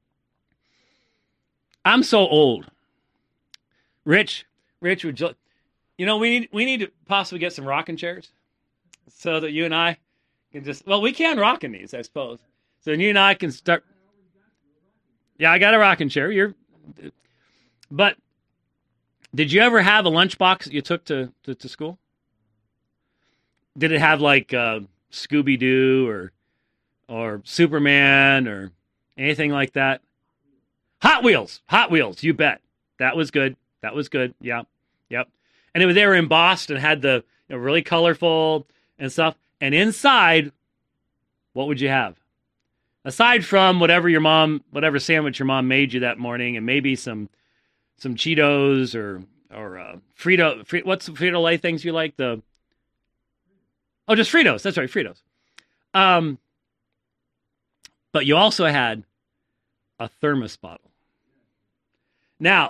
Speaker 1: I'm so old. Rich, Rich, would you, you know, we need we need to possibly get some rocking chairs so that you and I can just well, we can rock in these, I suppose. So you and I can start. Yeah, I got a rocking chair. You're, but did you ever have a lunchbox that you took to, to, to school? Did it have like uh, Scooby Doo or or Superman or anything like that? Hot Wheels, Hot Wheels. You bet. That was good. That was good. Yeah, yep. And it was they were embossed and had the you know, really colorful and stuff. And inside, what would you have? Aside from whatever your mom, whatever sandwich your mom made you that morning, and maybe some some Cheetos or or uh, Frito, Frito. What's the Frito-Lay things you like? The oh, just Fritos. That's right, Fritos. Um, but you also had a thermos bottle. Now,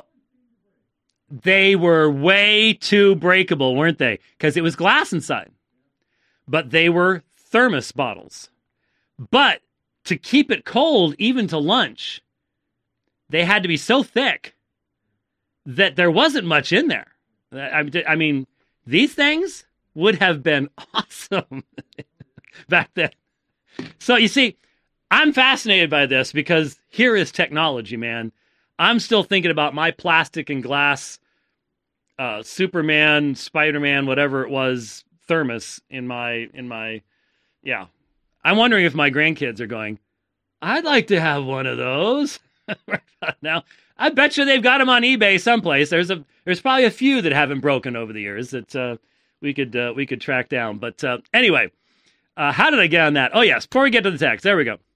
Speaker 1: they were way too breakable, weren't they? Because it was glass inside. But they were thermos bottles. But to keep it cold, even to lunch, they had to be so thick that there wasn't much in there. I mean, these things would have been awesome back then. So you see, I'm fascinated by this because here is technology, man. I'm still thinking about my plastic and glass uh, Superman, Spider-Man, whatever it was, thermos in my, in my, yeah. I'm wondering if my grandkids are going, I'd like to have one of those. Now, I bet you they've got them on eBay someplace. There's a, there's probably a few that haven't broken over the years that uh, we could, uh, we could track down. But uh, anyway, uh, how did I get on that? Oh yes, before we get to the text, there we go.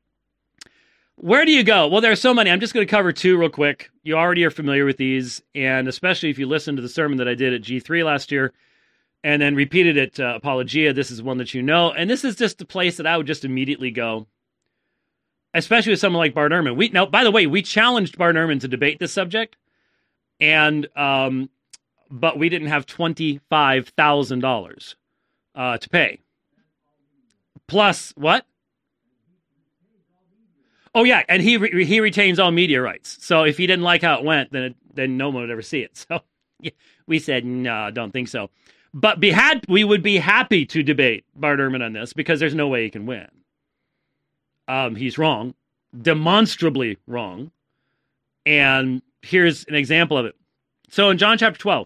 Speaker 1: Where do you go? Well, there are so many. I'm just going to cover two real quick. You already are familiar with these, and especially if you listen to the sermon that I did at G three last year, and then repeated at uh, Apologia, this is one that you know. And this is just a place that I would just immediately go, especially with someone like Bart Ehrman. We, now, by the way, we challenged Bart Ehrman to debate this subject, and um, but we didn't have twenty-five thousand dollars uh, to pay. Plus, what? Oh, yeah, and he re- he retains all media rights. So if he didn't like how it went, then it, then no one would ever see it. So yeah, we said, no, I don't think so. But be had, we would be happy to debate Bart Ehrman on this because there's no way he can win. Um, he's wrong, demonstrably wrong. And here's an example of it. So in John chapter twelve,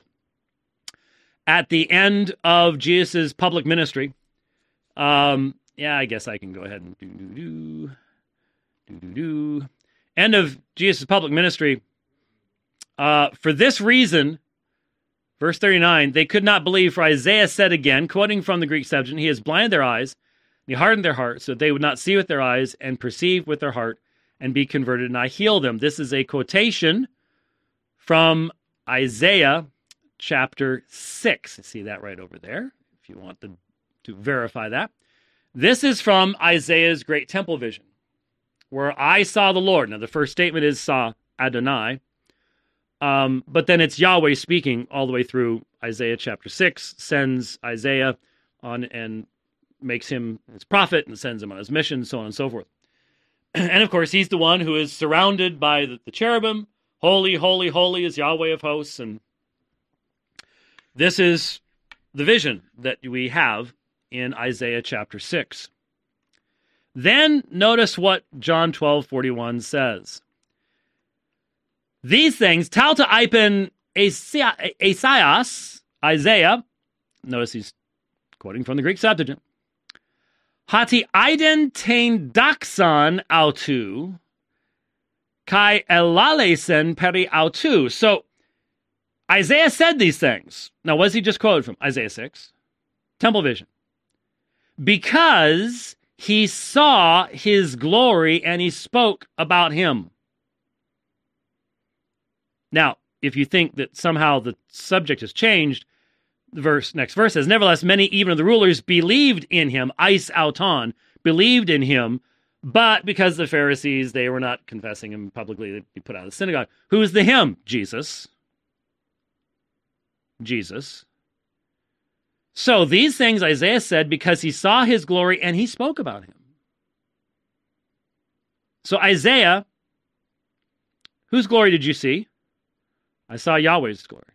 Speaker 1: at the end of Jesus' public ministry, um, yeah, I guess I can go ahead and do, do, do, do, do, do. End of Jesus' public ministry. Uh, for this reason, verse thirty-nine, they could not believe, for Isaiah said again, quoting from the Greek Septuagint, he has blinded their eyes, and he hardened their hearts, so that they would not see with their eyes and perceive with their heart and be converted, and I heal them. This is a quotation from Isaiah chapter six. See that right over there, if you want to, to verify that. This is from Isaiah's great temple vision, where I saw the Lord. Now, the first statement is saw Adonai, um, but then it's Yahweh speaking all the way through Isaiah chapter six, sends Isaiah on and makes him his prophet and sends him on his mission, so on and so forth. And of course, he's the one who is surrounded by the, the cherubim. Holy, holy, holy is Yahweh of hosts. And this is the vision that we have in Isaiah chapter six. Then notice what John twelve forty-one says. These things, tauta ipen Esaias, Isaiah, notice he's quoting from the Greek Septuagint, hati eiden tein daxon autu, kai elalesen peri autu. So Isaiah said these things. Now, what does he just quoted from? Isaiah six, temple vision. Because he saw his glory and he spoke about him. Now, if you think that somehow the subject has changed, the verse, next verse says, nevertheless, many even of the rulers believed in him, eis auton, believed in him, but because the Pharisees, they were not confessing him publicly, they'd be put out of the synagogue. Who's the him? Jesus. Jesus. So these things Isaiah said because he saw his glory and he spoke about him. So Isaiah, whose glory did you see? I saw Yahweh's glory.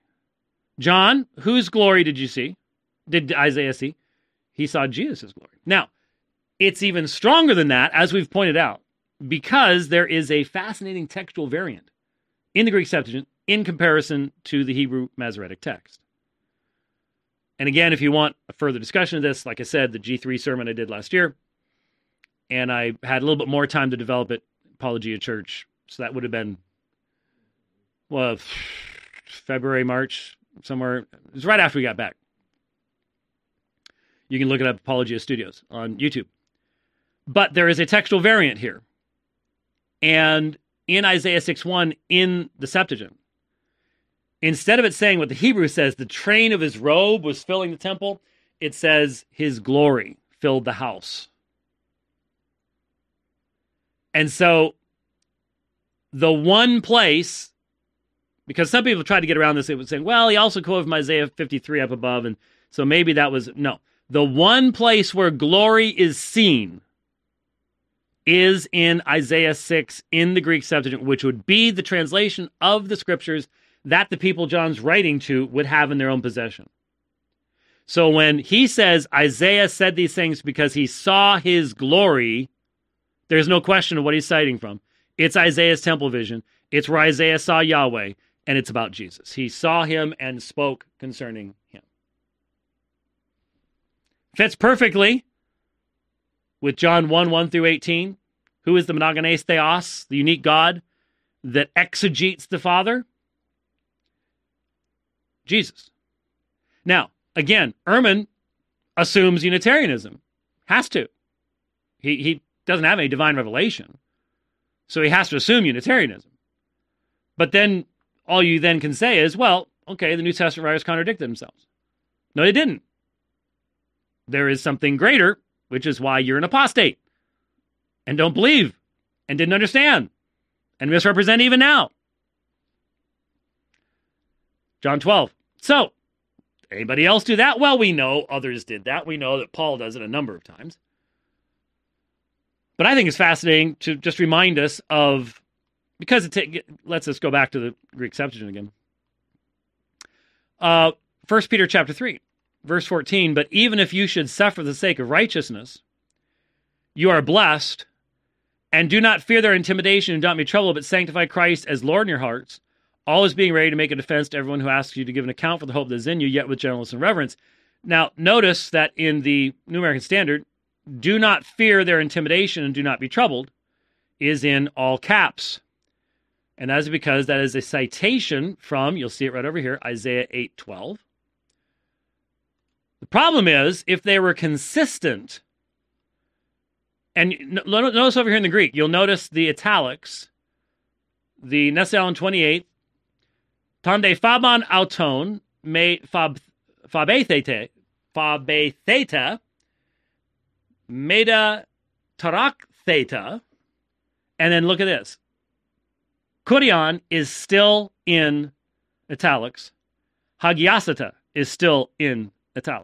Speaker 1: John, whose glory did you see? Did Isaiah see? He saw Jesus' glory. Now, It's even stronger than that, as we've pointed out, because there is a fascinating textual variant in the Greek Septuagint in comparison to the Hebrew Masoretic text. And again, if you want a further discussion of this, like I said, the G three sermon I did last year, and I had a little bit more time to develop it, Apologia Church, so that would have been, well, February, March, somewhere. It was right after we got back. You can look it up, Apologia Studios, on YouTube. But there is a textual variant here. And in Isaiah six one, in the Septuagint, instead of it saying what the Hebrew says, the train of his robe was filling the temple, it says his glory filled the house. And so the one place, because some people tried to get around this, it was saying, well, he also quoted from Isaiah fifty-three up above, and so maybe that was, no. The one place where glory is seen is in Isaiah six in the Greek Septuagint, which would be the translation of the scriptures that the people John's writing to would have in their own possession. So when he says Isaiah said these things because he saw his glory, there's no question of what he's citing from. It's Isaiah's temple vision. It's where Isaiah saw Yahweh, and it's about Jesus. He saw him and spoke concerning him. Fits perfectly with John one, one through eighteen. Who is the monogenes theos, the unique God that exegetes the Father? Jesus. Now, again, Ehrman assumes Unitarianism. Has to. He, he doesn't have any divine revelation, so he has to assume Unitarianism. But then all you then can say is, well, okay, the New Testament writers contradicted themselves. No, they didn't. There is something greater, which is why you're an apostate and don't believe and didn't understand and misrepresent even now. John twelve. So, anybody else do that? Well, we know others did that. We know that Paul does it a number of times. But I think it's fascinating to just remind us of, because it t- lets us go back to the Greek Septuagint again. Uh, First Peter chapter three. Verse fourteen, but even if you should suffer for the sake of righteousness, you are blessed, and do not fear their intimidation and do not be troubled, but sanctify Christ as Lord in your hearts, always being ready to make a defense to everyone who asks you to give an account for the hope that is in you, yet with gentleness and reverence. Now, notice that in the New American Standard, do not fear their intimidation and do not be troubled is in all caps. And that is because that is a citation from, you'll see it right over here, Isaiah eight twelve. The problem is, if they were consistent, and notice over here in the Greek, you'll notice the italics, the Nessalon twenty-eight, tande faban auton, me fab, fabethete, fabetheta, meda tarak theta, and then look at this. Kurion is still in italics. Hagiasata is still in italics.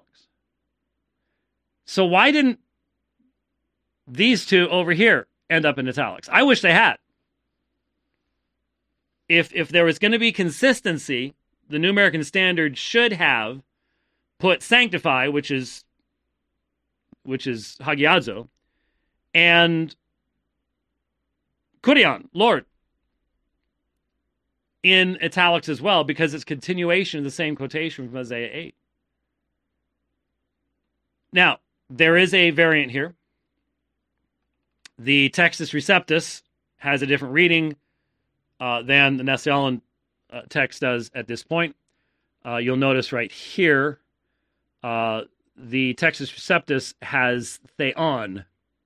Speaker 1: So why didn't these two over here end up in italics? I wish they had. If if there was going to be consistency, the New American Standard should have put sanctify, which is which is hagiazo, and kurion, Lord, in italics as well, because it's continuation of the same quotation from Isaiah eight. Now, there is a variant here. The Textus Receptus has a different reading uh, than the Nessalon uh, text does at this point. Uh, you'll notice right here, uh, the Textus Receptus has theon,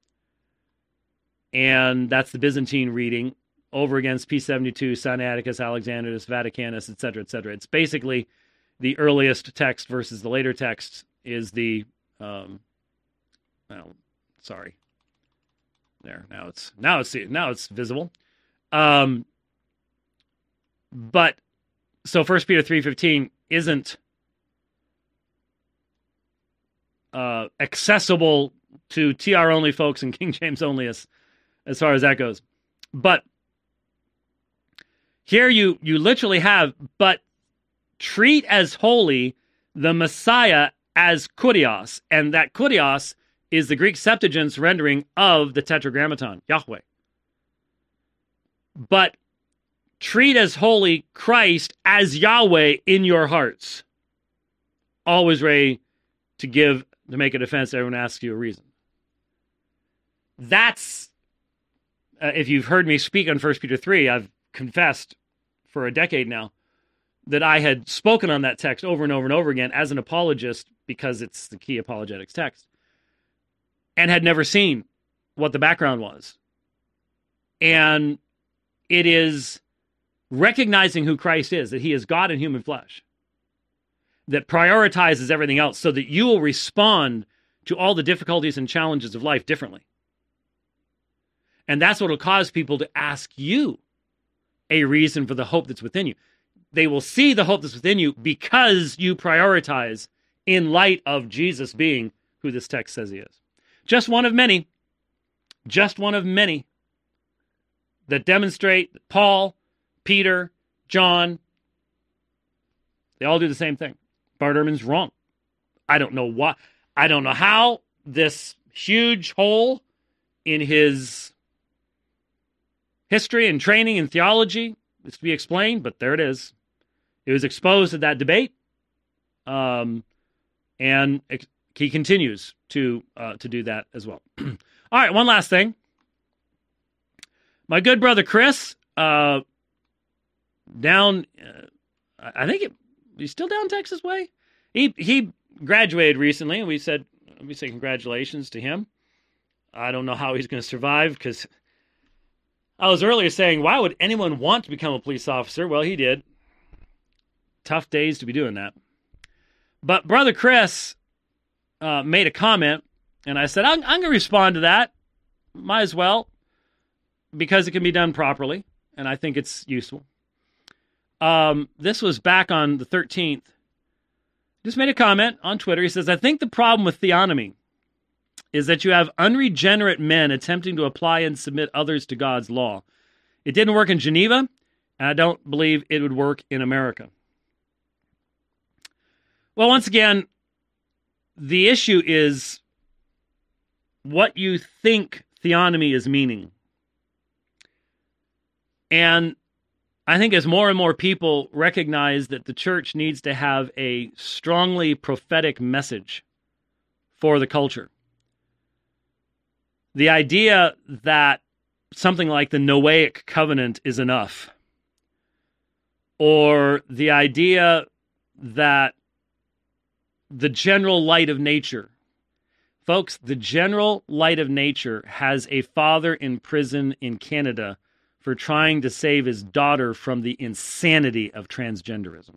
Speaker 1: and that's the Byzantine reading, over against P seventy-two, Sinaiticus, Alexandrinus, Vaticanus, et cetera, et cetera. It's basically the earliest text versus the later text is the, um, well, sorry. There, now it's, now it's, now it's visible. Um, but, so First Peter three fifteen isn't uh, accessible to T R only folks and King James only as, as far as that goes. But here you, you literally have, but treat as holy the Messiah as kurios, and that kurios is the Greek Septuagint's rendering of the Tetragrammaton, Yahweh. But treat as holy Christ as Yahweh in your hearts. Always ready to give, to make a defense, everyone asks you a reason. That's, uh, if you've heard me speak on First Peter three, I've confessed for a decade now that I had spoken on that text over and over and over again as an apologist, because it's the key apologetics text, and had never seen what the background was. And it is recognizing who Christ is, that he is God in human flesh, that prioritizes everything else so that you will respond to all the difficulties and challenges of life differently. And that's what will cause people to ask you a reason for the hope that's within you. They will see the hope that's within you because you prioritize in light of Jesus being who this text says he is. Just one of many, just one of many that demonstrate that Paul, Peter, John, they all do the same thing. Bart Ehrman's wrong. I don't know why. I don't know how this huge hole in his history and training and theology is to be explained, but there it is. It was exposed at that debate, um, and it, he continues to uh, to do that as well. All right, one last thing. My good brother Chris, uh, down, uh, I think it, he's still down Texas way. He he graduated recently, and we said we say congratulations to him. I don't know how he's going to survive, because I was earlier saying, why would anyone want to become a police officer? Well, he did. Tough days to be doing that. But Brother Chris uh, made a comment, and I said, I'm, I'm going to respond to that. Might as well, because it can be done properly, and I think it's useful. Um, this was back on the thirteenth. Just made a comment on Twitter. He says, I think the problem with theonomy is that you have unregenerate men attempting to apply and submit others to God's law. It didn't work in Geneva, and I don't believe it would work in America. Well, once again, the issue is what you think theonomy is meaning. And I think as more and more people recognize that the church needs to have a strongly prophetic message for the culture, the idea that something like the Noahic covenant is enough, or the idea that the general light of nature, folks, the general light of nature has a father in prison in Canada for trying to save his daughter from the insanity of transgenderism.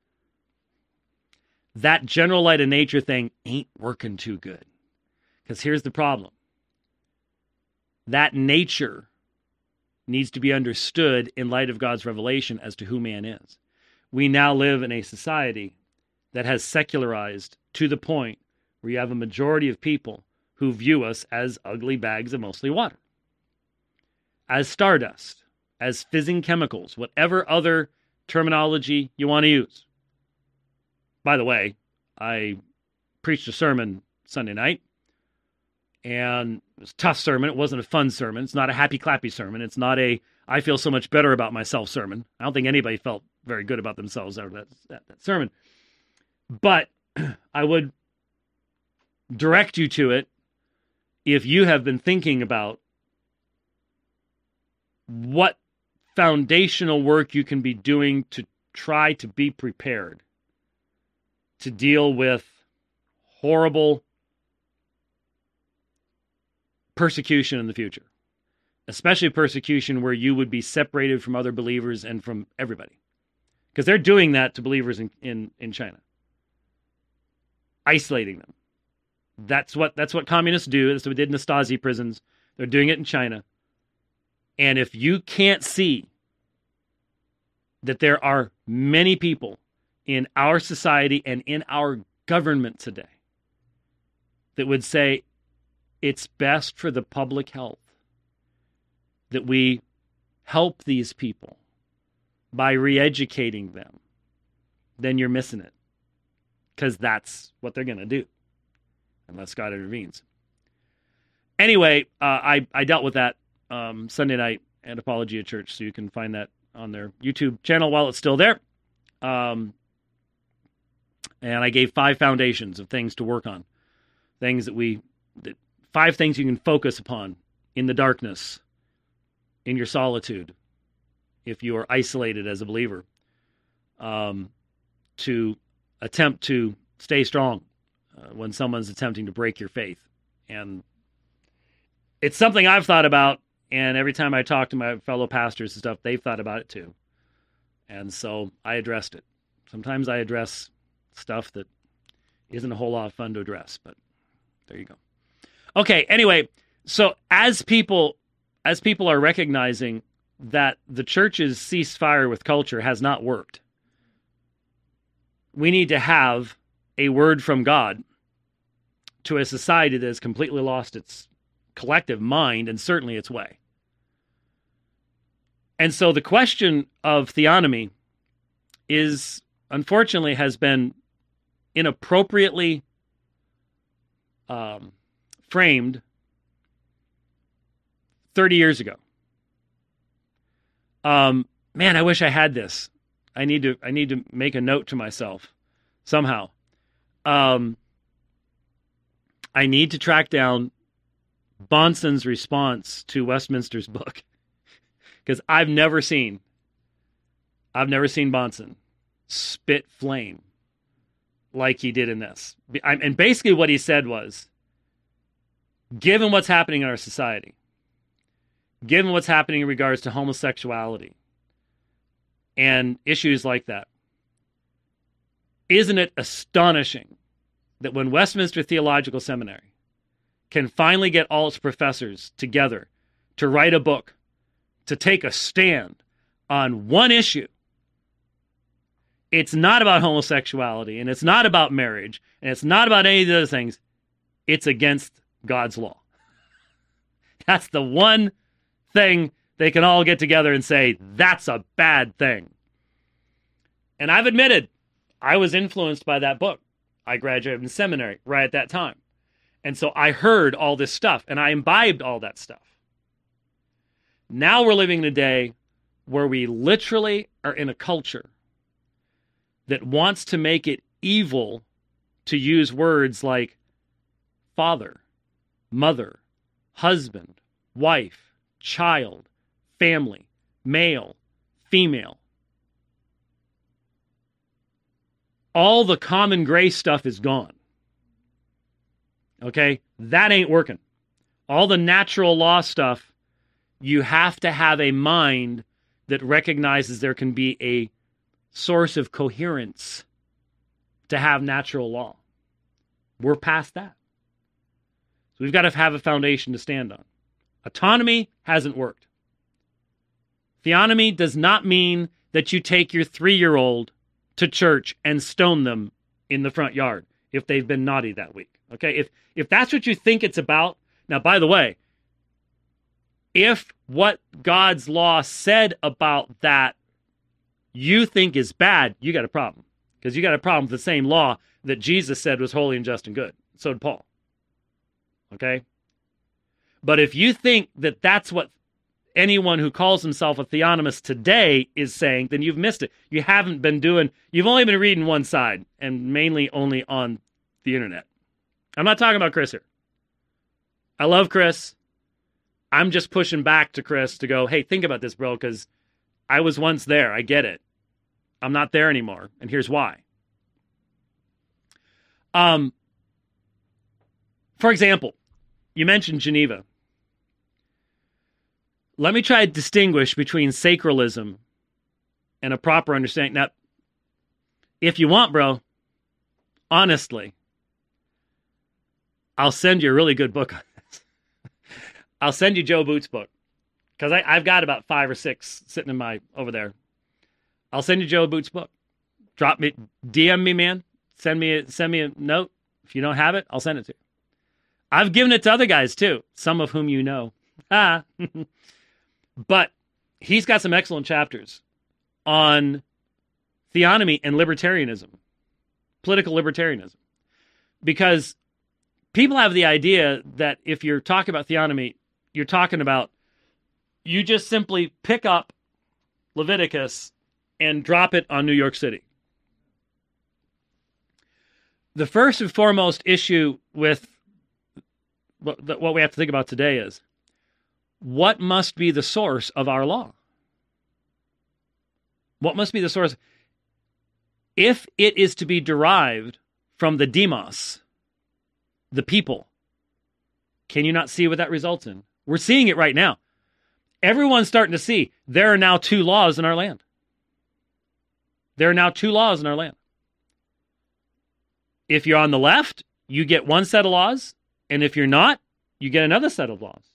Speaker 1: That general light of nature thing ain't working too good. Because here's the problem. That nature needs to be understood in light of God's revelation as to who man is. We now live in a society that has secularized to the point where you have a majority of people who view us as ugly bags of mostly water, as stardust, as fizzing chemicals, whatever other terminology you want to use. By the way, I preached a sermon Sunday night, and it was a tough sermon. It wasn't a fun sermon. It's not a happy clappy sermon. It's not a I feel so much better about myself sermon. I don't think anybody felt very good about themselves after that, that, that sermon. But I would direct you to it if you have been thinking about what foundational work you can be doing to try to be prepared to deal with horrible persecution in the future, especially persecution where you would be separated from other believers and from everybody, because they're doing that to believers in, in, in China, isolating them. That's what that's what communists do. That's what we did in the Stasi prisons. They're doing it in China. And if you can't see that there are many people in our society and in our government today that would say it's best for the public health that we help these people by re-educating them, then you're missing it. Because that's what they're going to do, unless God intervenes. Anyway, uh, I, I dealt with that um, Sunday night at Apologia Church, so you can find that on their YouTube channel while it's still there. Um, and I gave five foundations of things to work on. Things that we, that, five things you can focus upon in the darkness, in your solitude, if you are isolated as a believer, um, to attempt to stay strong uh, when someone's attempting to break your faith. And it's something I've thought about, and every time I talk to my fellow pastors and stuff, they've thought about it too. And so I addressed it. Sometimes I address stuff that isn't a whole lot of fun to address, but there you go. Okay, anyway, so as people as people are recognizing that the church's ceasefire with culture has not worked, we need to have a word from God to a society that has completely lost its collective mind and certainly its way. And so the question of theonomy is, unfortunately, has been inappropriately um, framed thirty years ago. Um, man, I wish I had this. I need to. I need to make a note to myself somehow. Um, I need to track down Bahnsen's response to Westminster's book, because I've never seen. I've never seen Bahnsen spit flame like he did in this. And basically what he said was, given what's happening in our society, given what's happening in regards to homosexuality and issues like that, isn't it astonishing that when Westminster Theological Seminary can finally get all its professors together to write a book, to take a stand on one issue, it's not about homosexuality, and it's not about marriage, and it's not about any of the other things. It's against God's law. That's the one thing they can all get together and say, that's a bad thing. And I've admitted, I was influenced by that book. I graduated from seminary right at that time. And so I heard all this stuff, and I imbibed all that stuff. Now we're living in a day where we literally are in a culture that wants to make it evil to use words like father, mother, husband, wife, child, family, male, female. All the common grace stuff is gone. Okay? That ain't working. All the natural law stuff, you have to have a mind that recognizes there can be a source of coherence to have natural law. We're past that. So we've got to have a foundation to stand on. Autonomy hasn't worked. Theonomy does not mean that you take your three-year-old to church and stone them in the front yard if they've been naughty that week. Okay? If if that's what you think it's about, now, by the way, if what God's law said about that you think is bad, you got a problem. Because you got a problem with the same law that Jesus said was holy and just and good. So did Paul. Okay? But if you think that that's what anyone who calls himself a theonomist today is saying, then you've missed it. You haven't been doing, you've only been reading one side, and mainly only on the internet. I'm not talking about Chris here. I love Chris. I'm just pushing back to Chris to go, hey, think about this, bro, because I was once there. I get it. I'm not there anymore, and here's why. Um, for example, you mentioned Geneva. Let me try to distinguish between sacralism and a proper understanding. Now, if you want, bro, honestly, I'll send you a really good book on this. I'll send you Joe Boots' book, because I've got about five or six sitting in my, over there. I'll send you Joe Boots' book. Drop me, D M me, man. Send me, a, send me a note. If you don't have it, I'll send it to you. I've given it to other guys too, some of whom you know. Ah. But he's got some excellent chapters on theonomy and libertarianism, political libertarianism. Because people have the idea that if you're talking about theonomy, you're talking about you just simply pick up Leviticus and drop it on New York City. The first and foremost issue with what, what we have to think about today is, what must be the source of our law? What must be the source? If it is to be derived from the demos, the people, can you not see what that results in? We're seeing it right now. Everyone's starting to see there are now two laws in our land. There are now two laws in our land. If you're on the left, you get one set of laws, and if you're not, you get another set of laws.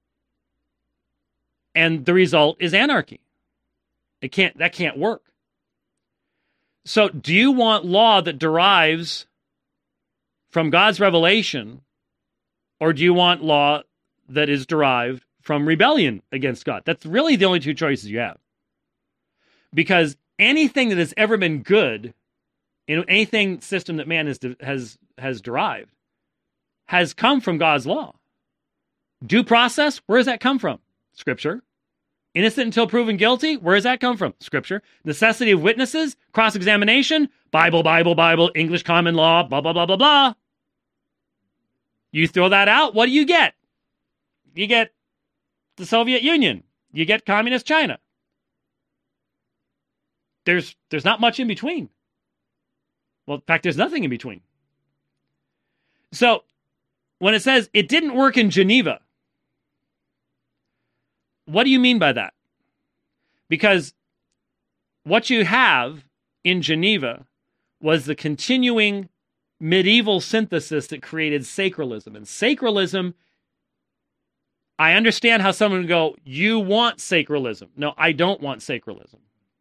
Speaker 1: And the result is anarchy. It can't, that can't work. So do you want law that derives from God's revelation, or do you want law that is derived from rebellion against God? That's really the only two choices you have. Because anything that has ever been good, in anything system that man has has has derived, has come from God's law. Due process, where does that come from? Scripture. Innocent until proven guilty, where does that come from? Scripture. Necessity of witnesses, cross-examination, Bible, Bible, Bible, English common law, blah, blah, blah, blah, blah. You throw that out, what do you get? You get the Soviet Union. You get communist China. There's there's not much in between. Well, in fact, there's nothing in between. So, when it says it didn't work in Geneva, what do you mean by that? Because what you have in Geneva was the continuing medieval synthesis that created sacralism. And sacralism, I understand how someone would go, you want sacralism. No, I don't want sacralism.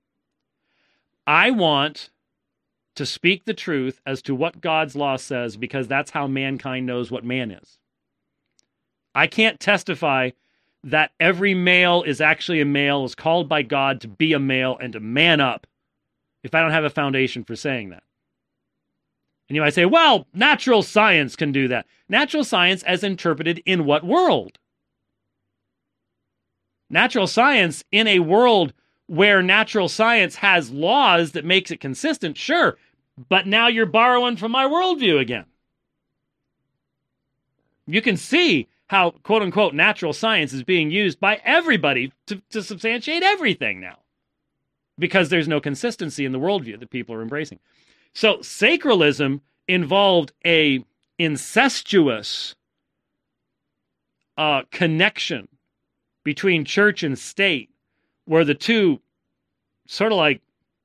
Speaker 1: I want to speak the truth as to what God's law says, because that's how mankind knows what man is. I can't testify that every male is actually a male, is called by God to be a male and to man up, if I don't have a foundation for saying that. And you might say, well, natural science can do that. Natural science as interpreted in what world? Natural science in a world where natural science has laws that makes it consistent, sure, but now you're borrowing from my worldview again. You can see how, quote-unquote, natural science is being used by everybody to, to substantiate everything now, because there's no consistency in the worldview that people are embracing. So sacralism involved a incestuous uh, connection between church and state, where the two sort of like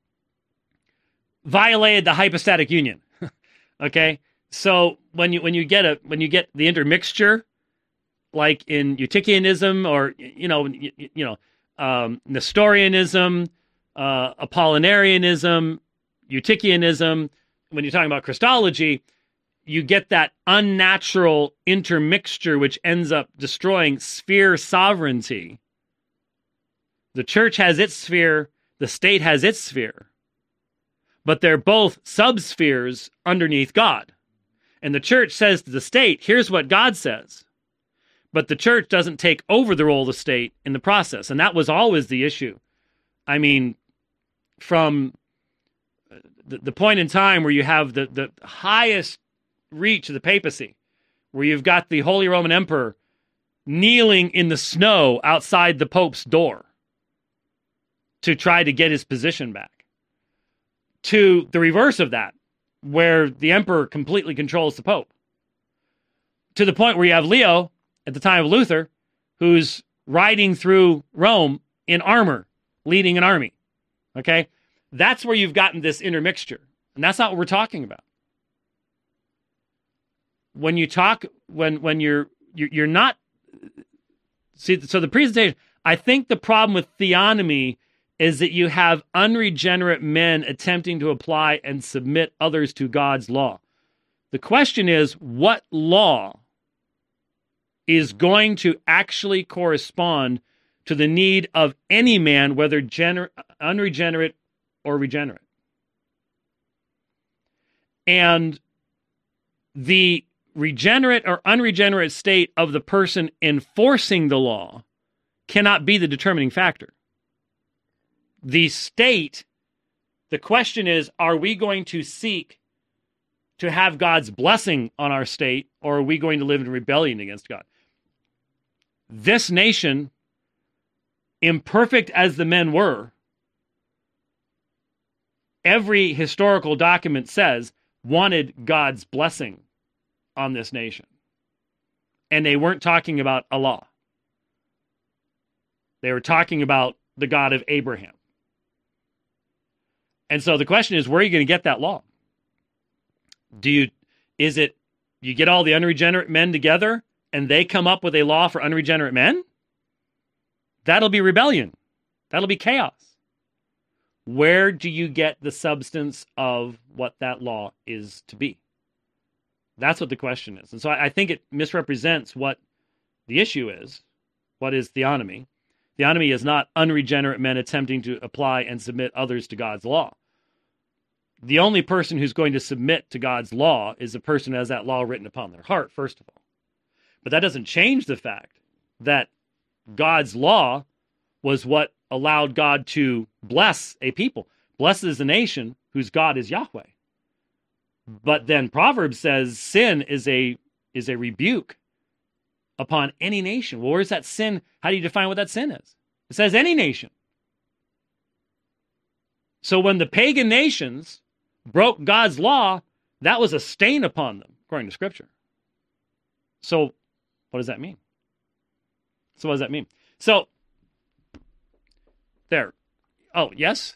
Speaker 1: violated the hypostatic union. Okay, so when you when you get a when you get the intermixture, like in Eutychianism, or you know you, you know um, Nestorianism, uh, Apollinarianism, Eutychianism, when you're talking about Christology, you get that unnatural intermixture which ends up destroying sphere sovereignty. The church has its sphere, the state has its sphere, but they're both subspheres underneath God. And the church says to the state, here's what God says. But the church doesn't take over the role of the state in the process. And that was always the issue. I mean, from the, the point in time where you have the, the highest reach of the papacy, where you've got the Holy Roman Emperor kneeling in the snow outside the Pope's door to try to get his position back, to the reverse of that, where the emperor completely controls the Pope, to the point where you have Leo, at the time of Luther, who's riding through Rome in armor, leading an army. Okay? That's where you've gotten this intermixture. And that's not what we're talking about. When you talk, when when you're you're, you're not, see, so the presentation, I think the problem with theonomy is that you have unregenerate men attempting to apply and submit others to God's law. The question is, what law is going to actually correspond to the need of any man, whether gener- unregenerate or regenerate? And the regenerate or unregenerate state of the person enforcing the law cannot be the determining factor. The state, the question is, are we going to seek to have God's blessing on our state, or are we going to live in rebellion against God? This nation, imperfect as the men were, every historical document says, wanted God's blessing on this nation. And they weren't talking about Allah. They were talking about the God of Abraham. And so the question is, where are you going to get that law? Do you, is it, you get all the unregenerate men together and they come up with a law for unregenerate men? That'll be rebellion. That'll be chaos. Where do you get the substance of what that law is to be? That's what the question is. And so I, I think it misrepresents what the issue is. What is theonomy? Theonomy is not unregenerate men attempting to apply and submit others to God's law. The only person who's going to submit to God's law is the person who has that law written upon their heart, first of all. But that doesn't change the fact that God's law was what allowed God to bless a people. Blessed is the nation whose God is Yahweh. But then Proverbs says sin is a is a rebuke upon any nation. Well, where's that sin? How do you define what that sin is? It says any nation. So when the pagan nations broke God's law, that was a stain upon them, according to Scripture. So what does that mean? So what does that mean? So, there. Oh, yes?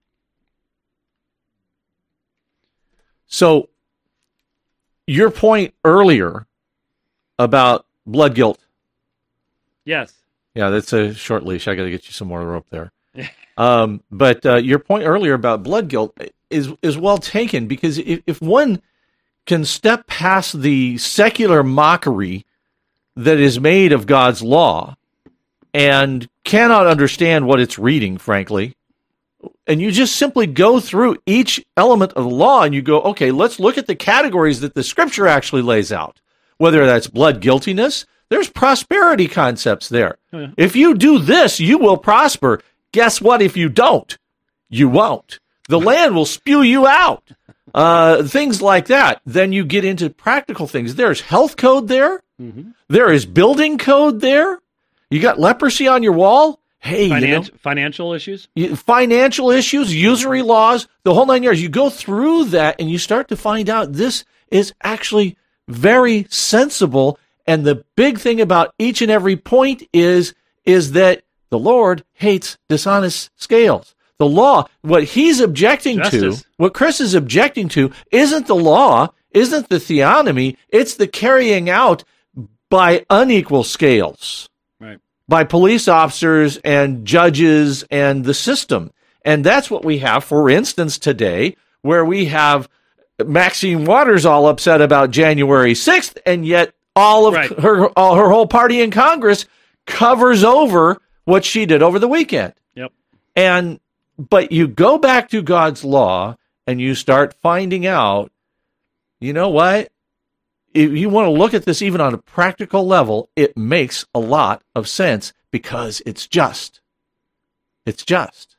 Speaker 2: So, your point earlier about blood guilt.
Speaker 1: Yes.
Speaker 2: Yeah, that's a short leash. I got to get you some more rope there. um, but uh, your point earlier about blood guilt is is well taken, because if, if one can step past the secular mockery that is made of God's law and cannot understand what it's reading, frankly, and you just simply go through each element of the law and you go, okay, let's look at the categories that the Scripture actually lays out. Whether that's blood guiltiness, there's prosperity concepts there. Oh, yeah. If you do this, you will prosper. Guess what? If you don't, you won't. The land will spew you out. Uh, things like that. Then you get into practical things. There's health code there. Mm-hmm. There is building code there. You got leprosy on your wall. Hey,
Speaker 1: Finan-
Speaker 2: you know,
Speaker 1: financial issues,
Speaker 2: financial issues, usury laws, the whole nine yards. You go through that and you start to find out this is actually very sensible. And the big thing about each and every point is, is that the Lord hates dishonest scales. The law, what he's objecting
Speaker 1: Justice.
Speaker 2: to, what Chris is objecting to, isn't the law, isn't the theonomy, it's the carrying out by unequal scales.
Speaker 1: Right.
Speaker 2: By police officers and judges and the system. And that's what we have, for instance, today, where we have Maxine Waters all upset about January sixth, and yet all of
Speaker 1: right.
Speaker 2: her all her whole party in Congress covers over what she did over the weekend.
Speaker 1: Yep.
Speaker 2: And but you go back to God's law and you start finding out, you know what? If you want to look at this even on a practical level, it makes a lot of sense because it's just. It's just.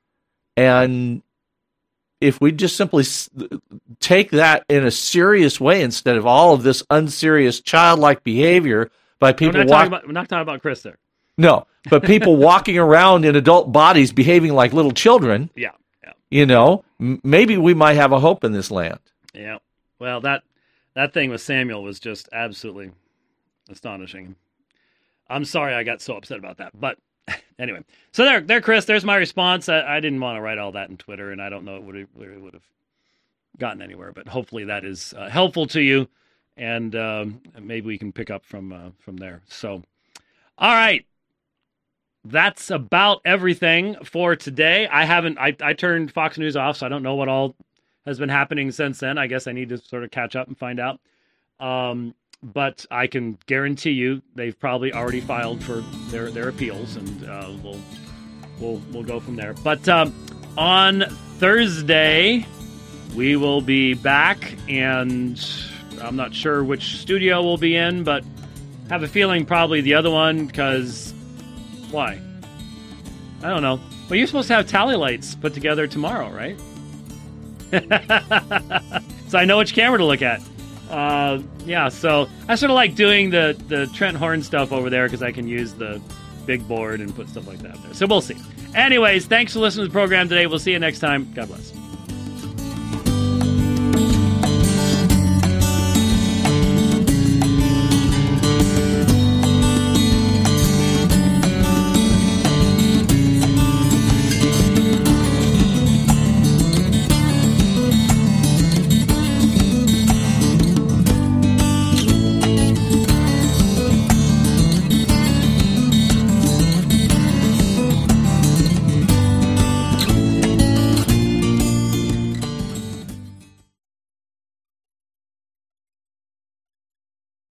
Speaker 2: And if we just simply take that in a serious way instead of all of this unserious childlike behavior by people
Speaker 1: we're not,
Speaker 2: walk-
Speaker 1: talking about, we're not talking about Chris there.
Speaker 2: No, but people walking around in adult bodies behaving like little children.
Speaker 1: Yeah, yeah.
Speaker 2: You know, m- maybe we might have a hope in this land.
Speaker 1: Yeah. Well, that that thing with Samuel was just absolutely astonishing. I'm sorry I got so upset about that, but anyway. So there, there, Chris. There's my response. I, I didn't want to write all that in Twitter, and I don't know it would have really would have gotten anywhere. But hopefully that is uh, helpful to you, and um, maybe we can pick up from uh, from there. So, all right. That's about everything for today. I haven't, I, I turned Fox News off, so I don't know what all has been happening since then. I guess I need to sort of catch up and find out. Um, but I can guarantee you they've probably already filed for their, their appeals, and uh, we'll, we'll, we'll go from there. But um, on Thursday, we will be back, and I'm not sure which studio we'll be in, but have a feeling probably the other one, because why? I don't know. Well, you're supposed to have tally lights put together tomorrow, right? So I know which camera to look at. Uh, yeah, so I sort of like doing the, the Trent Horn stuff over there because I can use the big board and put stuff like that there. So we'll see. Anyways, thanks for listening to the program today. We'll see you next time. God bless.